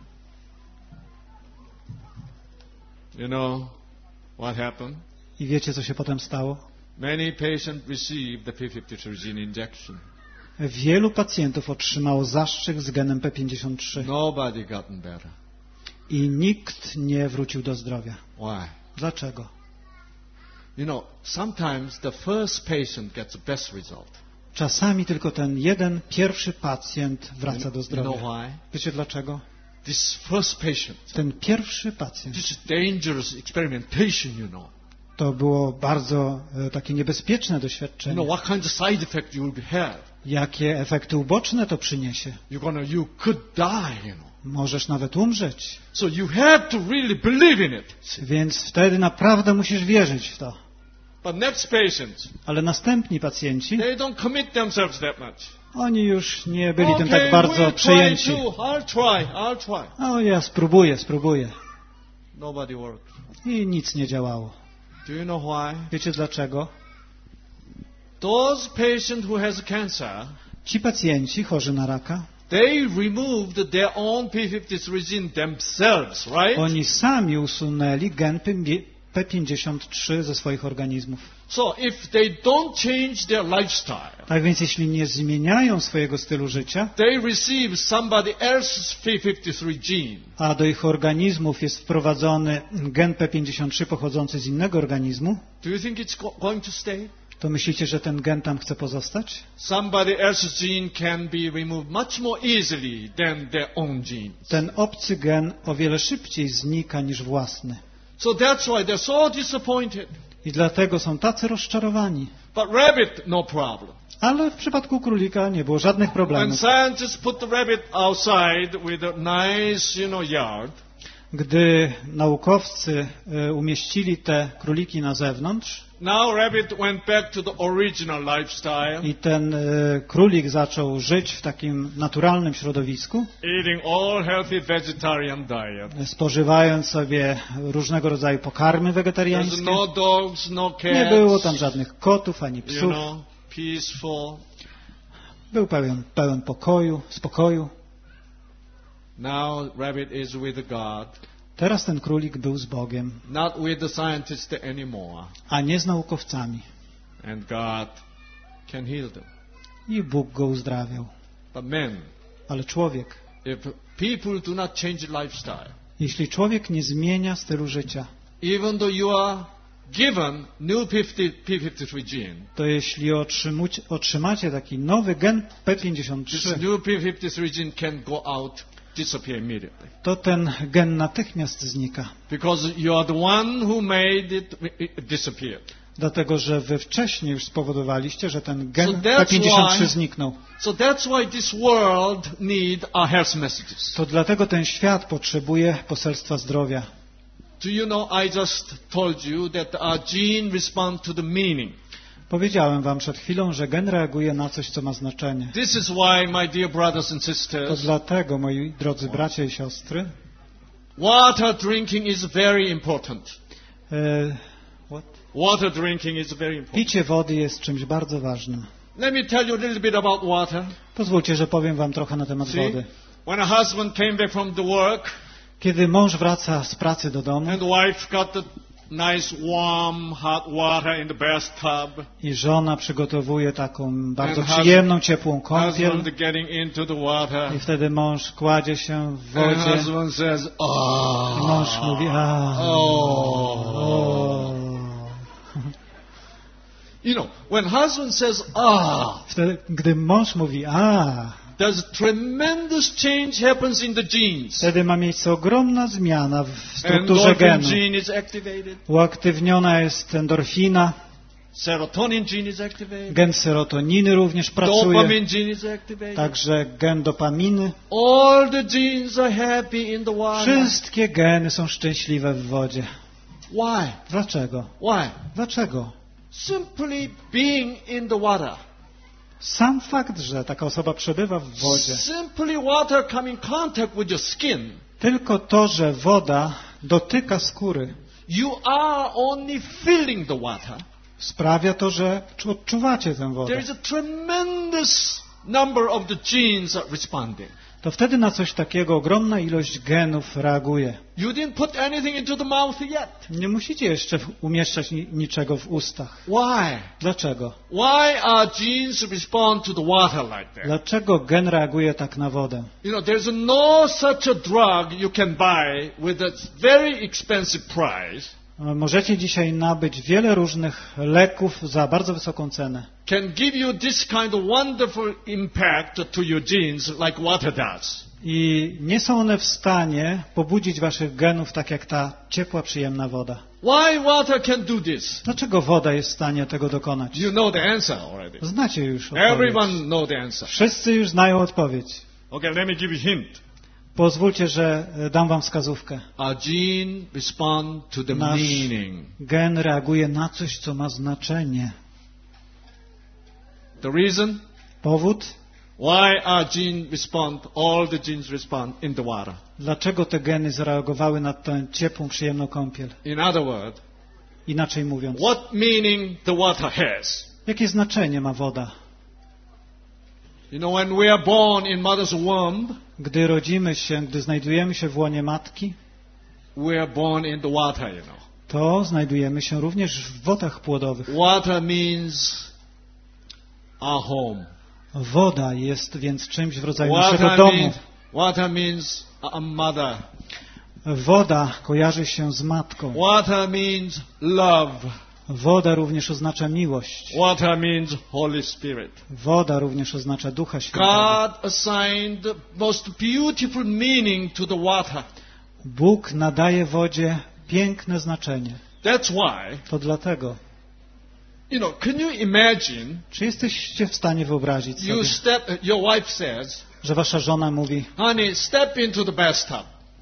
You know what happened? I wiecie, co się potem stało? Many patients received the P fifty-three gene injection. Wielu pacjentów otrzymało zastrzyk z genem P pięćdziesiąt trzy Nobody gotten better. i nikt nie wrócił do zdrowia. Why? Dlaczego? You know, sometimes the first patient gets the best result. Czasami tylko ten jeden pierwszy pacjent You, wraca do you know zdrowia. why? Wiecie dlaczego? This first patient, Ten pierwszy pacjent this is dangerous experimentation, you know. to było bardzo e, takie niebezpieczne You doświadczenie. know what kind of side effect you will have. Jakie efekty uboczne to przyniesie? You're gonna, you could die, you know. Możesz nawet umrzeć. So you have to really believe in it. Więc wtedy naprawdę musisz wierzyć w to. But next patients, Ale następni pacjenci, they don't commit themselves that much. oni już nie byli tym Okay, tak bardzo we'll try przejęci. too. I'll try. I'll try. O, ja spróbuję, spróbuję. Nobody worked. I nic nie działało. Do you know why? Wiecie dlaczego? Those patients who has cancer, Ci pacjenci chorzy na raka, they removed their own P fifty-three gene themselves, right? oni sami usunęli gen P pięćdziesiąt trzy ze swoich organizmów. So if they don't change their lifestyle, Tak więc jeśli nie zmieniają swojego stylu życia, they receive somebody else's P fifty-three gene. a do ich organizmów jest wprowadzony gen P pięćdziesiąt trzy pochodzący z innego organizmu, Do you think it's go- going to stay? to myślicie, że ten gen tam chce pozostać? Somebody else's gene can be removed much more easily than their own gene. Ten obcy gen o wiele szybciej znika niż własny. So that's why they're so disappointed. I dlatego są tacy rozczarowani. But rabbit, no problem. Ale w przypadku królika nie było żadnych When problemów. scientists put the rabbit outside with a nice, you know, yard, Gdy naukowcy e, umieścili te króliki na zewnątrz now rabbit went back to the original lifestyle, i ten e, królik zaczął żyć w takim naturalnym środowisku, eating all healthy vegetarian diet. spożywając sobie różnego rodzaju pokarmy There's wegetariańskie. no dogs, no cats. Nie było tam żadnych kotów ani You psów. know, peaceful. Był pełen, pełen pokoju, spokoju. Now rabbit is with God, Teraz ten królik był z Bogiem, not with the scientists anymore. a nie z naukowcami. And God can heal them. I Bóg go uzdrawiał. But men, Ale człowiek, if people do not change lifestyle, jeśli człowiek nie zmienia stylu życia, even though you are given new P fifty-three gene, to jeśli otrzymuć, otrzymacie taki nowy gen P pięćdziesiąt this trzy, new P fifty-three gene can go out, disappear immediately. to ten gen natychmiast znika. Because you are the one who made it, it disappear. Dlatego, że wy wcześniej już spowodowaliście, że ten So gen that's P pięćdziesiąt trzy why- zniknął. So that's why this world need our health messages. To dlatego ten świat potrzebuje poselstwa zdrowia. Do you know, I just told you that our gene respond to the meaning. Powiedziałem wam przed chwilą, że gen reaguje na coś, co ma znaczenie. This is why, my dear brothers and To sisters, dlatego, moi drodzy bracia i siostry, water drinking is very important. e, what? Water drinking is very important. picie wody jest czymś bardzo ważnym. Let me tell you a little bit about water. Pozwólcie, że powiem wam trochę na temat See, wody. when a husband came back from the work Kiedy mąż wraca z pracy do domu and the wife got the nice warm hot water in the bathtub, i żona przygotowuje taką bardzo And hus- przyjemną, ciepłą kąpiel husband getting into the water, i wtedy mąż kładzie się w and wodzie husband says, i "Oh, mąż mówi a, oh." o. You know, when husband says, "Ah," Wtedy, gdy mąż mówi a, there's tremendous change happens in the genes. wtedy ma miejsce ogromna zmiana w strukturze Endorphin genu. gene is activated. Uaktywniona jest endorfina, Serotonin gene is activated. gen serotoniny również pracuje, Dopamine gene is activated. także gen dopaminy. All the genes are happy in the water. Wszystkie geny są szczęśliwe w wodzie. Why? Dlaczego? Why? Dlaczego? Simply being in the water. Sam fakt, że taka osoba przebywa w wodzie, Simply water come in contact with your skin. tylko to, że woda dotyka skóry, You are only feeling the water. sprawia to, że odczuwacie tę There wodę. is a tremendous number of the genes are responding. To wtedy na coś takiego ogromna ilość genów reaguje. You didn't put anything into the mouth yet. Nie musicie jeszcze umieszczać ni- niczego w ustach. Why? Dlaczego? Why our genes respond to the water like that? Dlaczego gen reaguje tak na wodę? You know, there's no such a drug you can buy with a very expensive price Możecie dzisiaj nabyć wiele różnych leków za bardzo wysoką cenę. can give you this kind of wonderful impact to your genes like water does. I nie są one w stanie pobudzić waszych genów tak jak ta ciepła, przyjemna woda. Why water can do this? Dlaczego woda jest w stanie tego dokonać? You know the answer already. Znacie już odpowiedź. Everyone know the answer. Wszyscy już znają odpowiedź. Okay, let me give you a hint. Pozwólcie, że e, dam wam wskazówkę. Our gene respond to the Nasz meaning. gen reaguje na coś, co ma znaczenie. The reason Powód? why our gene respond, all the genes respond in the water. Dlaczego te geny zareagowały na tę ciepłą, przyjemną kąpiel? In other words, Inaczej mówiąc, what meaning the water has. jakie znaczenie ma woda? You know, when we are born in mother's womb, Gdy rodzimy się, gdy znajdujemy się w łonie matki, we are born in the water, you know. to znajdujemy się również w wodach płodowych. Water means our home. Woda jest więc czymś w rodzaju naszego Water domu. means, water means a mother. Woda kojarzy się z matką. Water means love. Woda również oznacza miłość. Water means Holy Spirit. Woda również oznacza Ducha Świętego. God assigned the most beautiful meaning to the water. Bóg nadaje wodzie piękne znaczenie. That's why, To dlatego. you know, can you imagine Czy jesteście w stanie wyobrazić you sobie, step, your wife says, że wasza żona mówi, honey, step into the bathtub.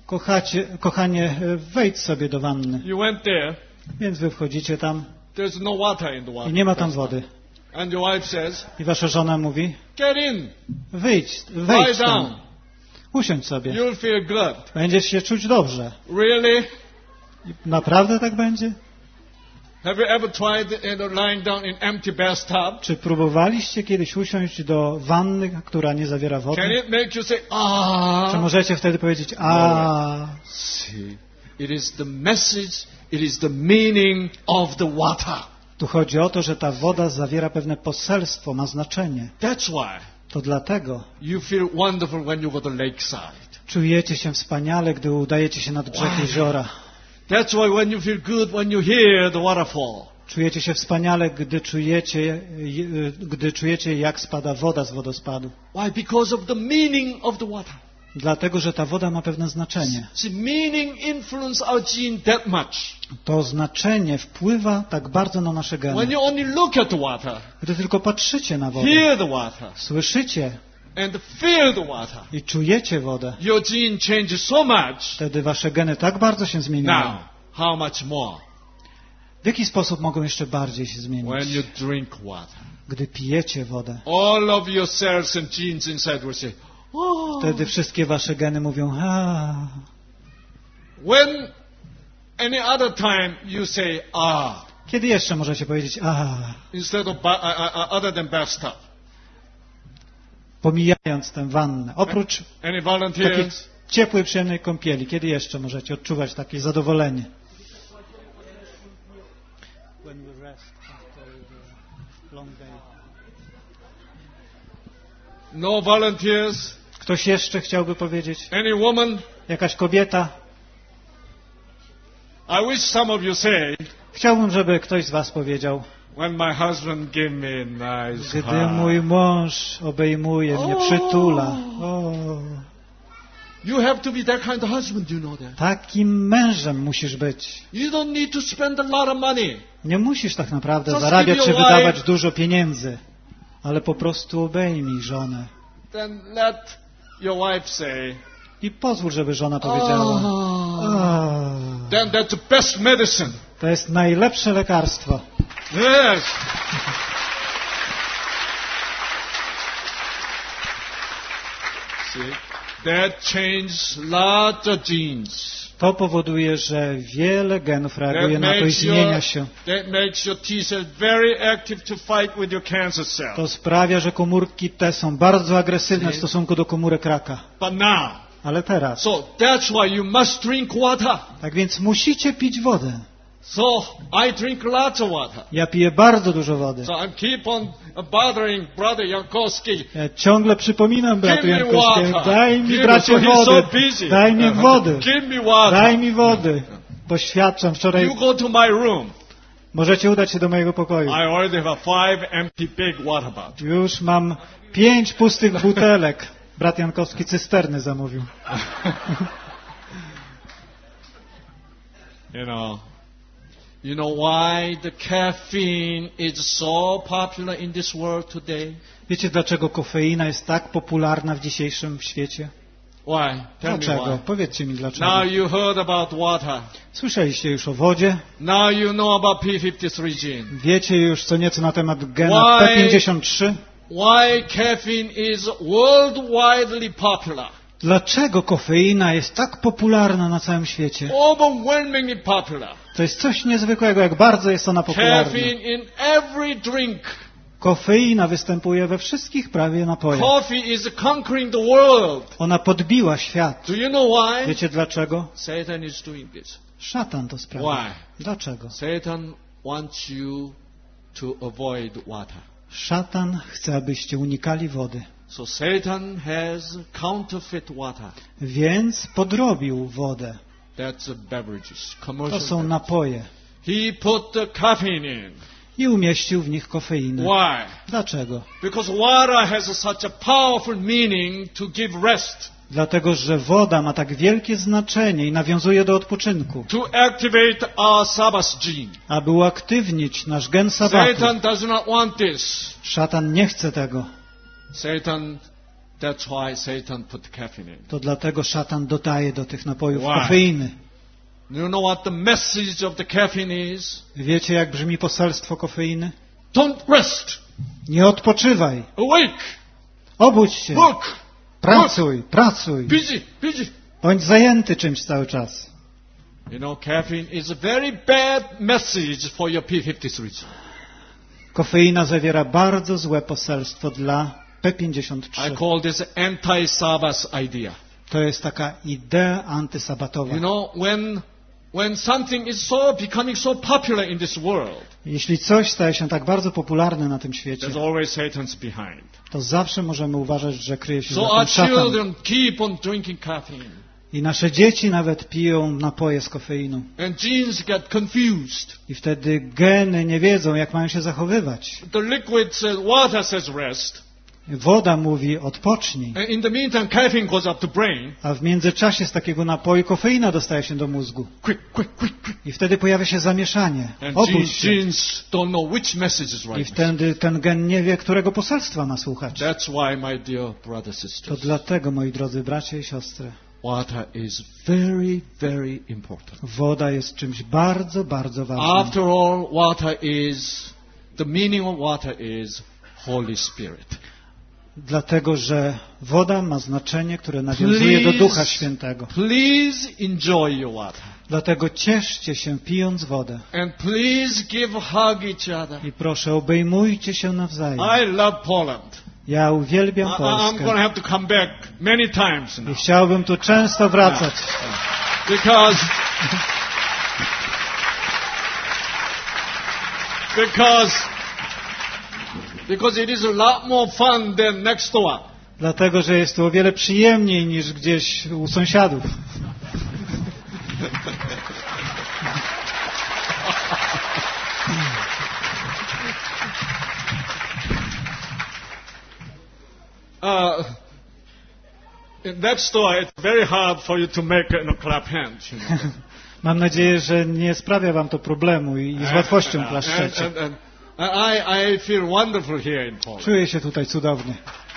Kochacie, kochanie, wejdź sobie do wanny. You went there. Więc wy wchodzicie tam There's no water in the water. i nie ma tam wody. And your wife says, I wasza żona mówi, get in. wyjdź, Lie wejdź down. tam. Usiądź sobie. You'll feel good. Będziesz się czuć dobrze. Really? Naprawdę tak będzie? Have you ever tried you know, lying down in empty bathtub? Czy próbowaliście kiedyś usiąść do wanny, która nie zawiera Can wody? it make you say, Czy ah? możecie wtedy powiedzieć, a See, it is the message, it is the meaning of the water. tu chodzi o to, że ta woda zawiera pewne poselstwo, ma znaczenie. That's why To dlatego you feel wonderful when you go to lakeside. czujecie się wspaniale, gdy udajecie się nad brzeg Wow. jeziora. That's why when you feel good when you hear the waterfall. Czujecie się wspaniale, gdy czujecie, gdy czujecie, jak spada woda z wodospadu. Why? Because of the meaning of the water. Dlatego, że ta woda ma pewne znaczenie. See, meaning influence our gene that much. To znaczenie wpływa tak bardzo na nasze When geny. you only look at the water, Gdy tylko patrzycie na wodę, hear the water, słyszycie and feel the water, i czujecie wodę, your gene changes so much. wtedy wasze geny tak bardzo się zmieniają. Now, how much more W jaki sposób mogą jeszcze bardziej się zmienić? when you drink water? Gdy pijecie wodę, All of your cells and genes inside will say, oh. wtedy wszystkie wasze geny mówią, a. When any other time you say, ah, Kiedy jeszcze możecie powiedzieć, a, instead of, ba- uh, uh, other than bathtub. pomijając tę wannę. Oprócz Any takiej volunteers? ciepłej, przyjemnej kąpieli, kiedy jeszcze możecie odczuwać takie zadowolenie? No volunteers? Ktoś jeszcze chciałby powiedzieć? Any woman? Jakaś kobieta? I wish some of you say, Chciałbym, żeby ktoś z was powiedział, when my husband gave me a nice gdy hug. mój mąż obejmuje mnie, przytula. O, You have to be that kind of husband, you know that. takim mężem musisz być. You don't need to spend a lot of money. Nie musisz tak naprawdę Just zarabiać give czy your wydawać wife- dużo pieniędzy, ale po prostu obejmij żonę. Then let your wife say, I pozwól, żeby żona powiedziała, oh. "A, Then that's the best medicine. to jest najlepsze lekarstwo. Yes. See, that changes lots of genes. To powoduje, że wiele genów reaguje That na to i makes, zmienia your, się. that makes your T cells very active to fight with your cancer cells. To sprawia, że komórki te są bardzo agresywne w See? stosunku do komórek raka. But now, Ale teraz. so that's why you must drink water. Tak więc musicie pić wodę. So I drink lots of water. Ja piję bardzo dużo wody. So I keep on bothering Brother Jankowski. Ja ciągle przypominam bratu Give me Jankowskiemu, water. daj mi Give me- bracie so he's so wody, busy. daj mi wody, Give me water. daj mi wody. Poświadczam, wczoraj You go to my room. możecie udać się do mojego pokoju. I already have a five empty big water bottles. Już mam pięć pustych butelek. Brat Jankowski cysterny zamówił. You know, you know why the caffeine is so popular in this world today? Wiecie, dlaczego kofeina jest tak popularna w dzisiejszym świecie? Why? Tell me Dlaczego? why. Powiedzcie mi dlaczego. Now you heard about water. Słyszeliście już o wodzie, Now you know about P fifty-three gene. wiecie już co nieco na temat gena Why- P pięćdziesiąt trzy. Why caffeine is worldwidely popular. Dlaczego kofeina jest tak popularna na całym świecie? Overwhelmingly popular. To jest coś niezwykłego, jak bardzo jest ona popularna. Caffeine in every drink. Kofeina występuje we wszystkich prawie napojach. Coffee is conquering the world. Ona podbiła świat. Do you know why? Wiecie dlaczego? Satan is doing this. Szatan to sprawia. Why? Dlaczego? Satan wants you to avoid water. Szatan chce, abyście unikali wody. So Satan has counterfeit water. Więc podrobił wodę. That's beverages, To commercial. są beverages. napoje. He put the caffeine in. I umieścił w nich kofeinę. Why? Dlaczego? Because water has such a powerful meaning to give rest, Dlatego, że woda ma tak wielkie znaczenie i nawiązuje do odpoczynku, to activate our Sabbath gene. aby uaktywnić nasz gen sabatu. Satan does not want this. Szatan nie chce tego. Satan That's why Satan put caffeine in. To dlatego szatan dodaje do tych napojów Why? kofeiny. You know what the message of the caffeine is? Wiecie, jak brzmi poselstwo kofeiny? Don't rest. Nie odpoczywaj. Awake. Obudź się. Work. Pracuj, pracuj. Busy. Busy. Bądź zajęty czymś cały czas. You know, caffeine is a very bad message for your P fifty-three. Kofeina zawiera bardzo złe poselstwo dla P pięćdziesiąt I trzy. call this anti-Sabbath idea. To jest taka idea antysabatowa. You know, when when something is so becoming so popular in this world, Jeśli coś staje się tak bardzo popularne na tym świecie, there's always Satan's behind. to zawsze możemy uważać, że kryje się So za our tym szatan. children keep on drinking caffeine. I nasze dzieci nawet piją napoje z kofeiną. And genes get confused. I wtedy geny nie wiedzą, jak mają się zachowywać. The liquid says, water says rest. Woda mówi odpocznij, And in the meantime, caffeine goes up to brain. a w międzyczasie z takiego napoju kofeina dostaje się do mózgu. Quick, quick, quick, quick. I wtedy pojawia się zamieszanie. And Obudź genes, się. genes don't know which message is I right. wtedy ten gen nie wie, którego poselstwa ma słuchać. That's why, my dear brothers and To sisters, dlatego, moi drodzy bracia i siostry, water is very, very important. woda jest czymś bardzo, bardzo ważnym. After all, water is, the meaning of water is Holy Spirit. Dlatego, że woda ma znaczenie, które nawiązuje do Ducha Świętego. Please enjoy your water. Dlatego cieszcie się pijąc wodę. And please give hug each other. I proszę, obejmujcie się nawzajem. I love Poland. Ja uwielbiam I, I'm going to Polskę. have to come back many times I now. chciałbym tu często wracać. Because, because, because it is a lot more fun than next door. Dlatego, że jest tu o wiele przyjemniej niż gdzieś u sąsiadów. Uh, in that store, it's very hard for you to make you know, clap hands. You know. Mam nadzieję, że nie sprawia wam to problemu i z łatwością and, klaszczecie. and, and, I, I feel wonderful here in Poland. Czuję się tutaj cudownie.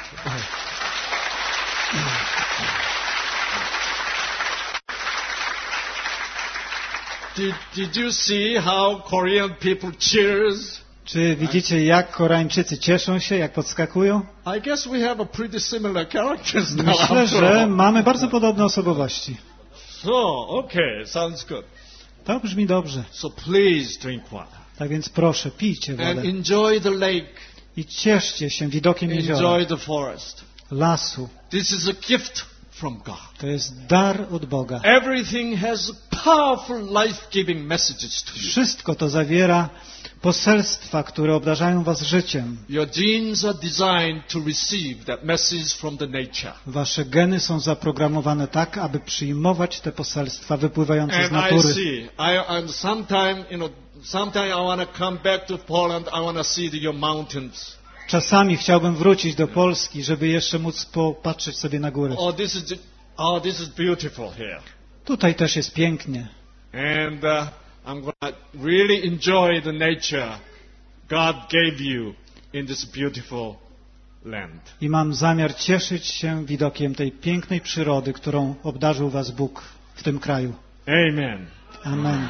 Did, did you see how Korean people cheers? Czy widzicie, jak Koreańczycy cieszą się, jak podskakują? I guess we have a pretty similar characters now. Myślę, after że all. mamy bardzo podobne osobowości. So, okay, sounds good. To brzmi dobrze. So please drink water. Tak więc proszę, pijcie And wodę enjoy the lake. i cieszcie się widokiem jeziora, Enjoy the forest. lasu. This is a gift from God. To jest dar od Boga. Everything has powerful life-giving messages to you. Wszystko to zawiera poselstwa, które obdarzają was życiem. Your genes are designed to receive that message from the nature. Wasze geny są zaprogramowane tak, aby przyjmować te poselstwa wypływające z And I natury. see, I, and sometime, you know, sometime I want to come back to Poland. I want to see the, your mountains. Czasami chciałbym wrócić do Polski, żeby jeszcze móc popatrzeć sobie na góry. Oh, this is, oh, this is beautiful here. Tutaj też jest pięknie. And uh, I'm going to really enjoy the nature God gave you in this beautiful land. I mam zamiar cieszyć się widokiem tej pięknej przyrody, którą obdarzył was Bóg w tym kraju. Amen. Amen.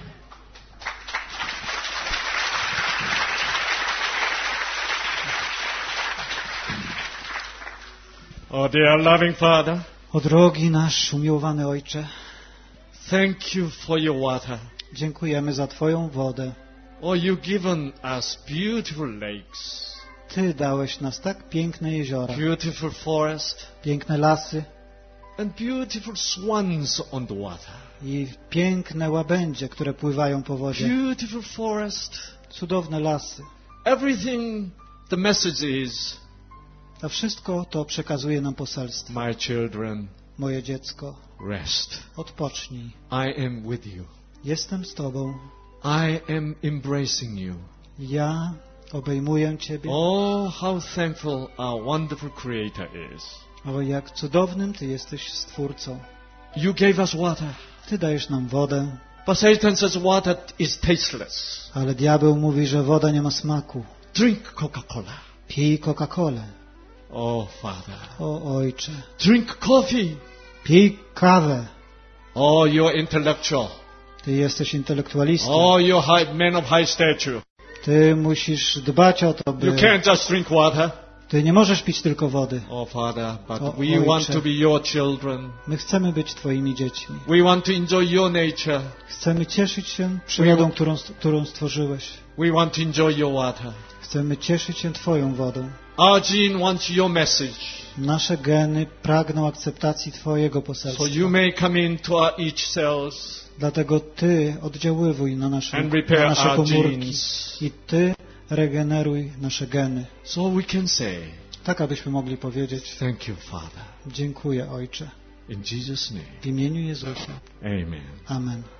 Oh, dear loving Father, O drogi nasz umiłowany Ojcze, thank you for your water. dziękujemy za Twoją wodę. Oh, you've given us beautiful lakes, Ty dałeś nas tak piękne jeziora, beautiful forest, piękne lasy and beautiful swans on the water. i piękne łabędzie, które pływają po wodzie. Beautiful forest. Cudowne lasy. Everything, the message is, A wszystko to przekazuje nam poselstwo. my children, Moje dziecko, rest. odpocznij. I am with you. Jestem z Tobą. I am embracing you. Ja obejmuję Ciebie. Oh, how thankful our wonderful Creator is. O, jak cudownym Ty jesteś Stwórcą. You gave us water. Ty dajesz nam wodę, But Satan says water is tasteless. ale diabeł mówi, że woda nie ma smaku. Drink Coca-Cola. Pij Coca-Colę. Oh, Father. O Ojcze, Drink coffee. pij kawę. Oh, you're intellectual. Ty jesteś intelektualistą. Oh, you're high, man of high stature. Ty musisz dbać o to, You by... can't just drink water. Ty nie możesz pić tylko wody. Oh, Father, but O, we Ojcze. want to be your children. My chcemy być Twoimi dziećmi. We want to enjoy your nature. Chcemy cieszyć się przyrodą, którą, którą stworzyłeś. We want to enjoy your water. Chcemy cieszyć się Twoją wodą. Our gene wants your message. Nasze geny pragną akceptacji Twojego So poselstwa. you may come into our each cells Dlatego Ty oddziaływuj na nasze, and na repair nasze our komórki genes. i Ty regeneruj nasze geny. So we can say, Tak, abyśmy mogli powiedzieć: thank you, Father. dziękuję, Ojcze. In Jesus' name, W imieniu Jezusa. amen. Amen.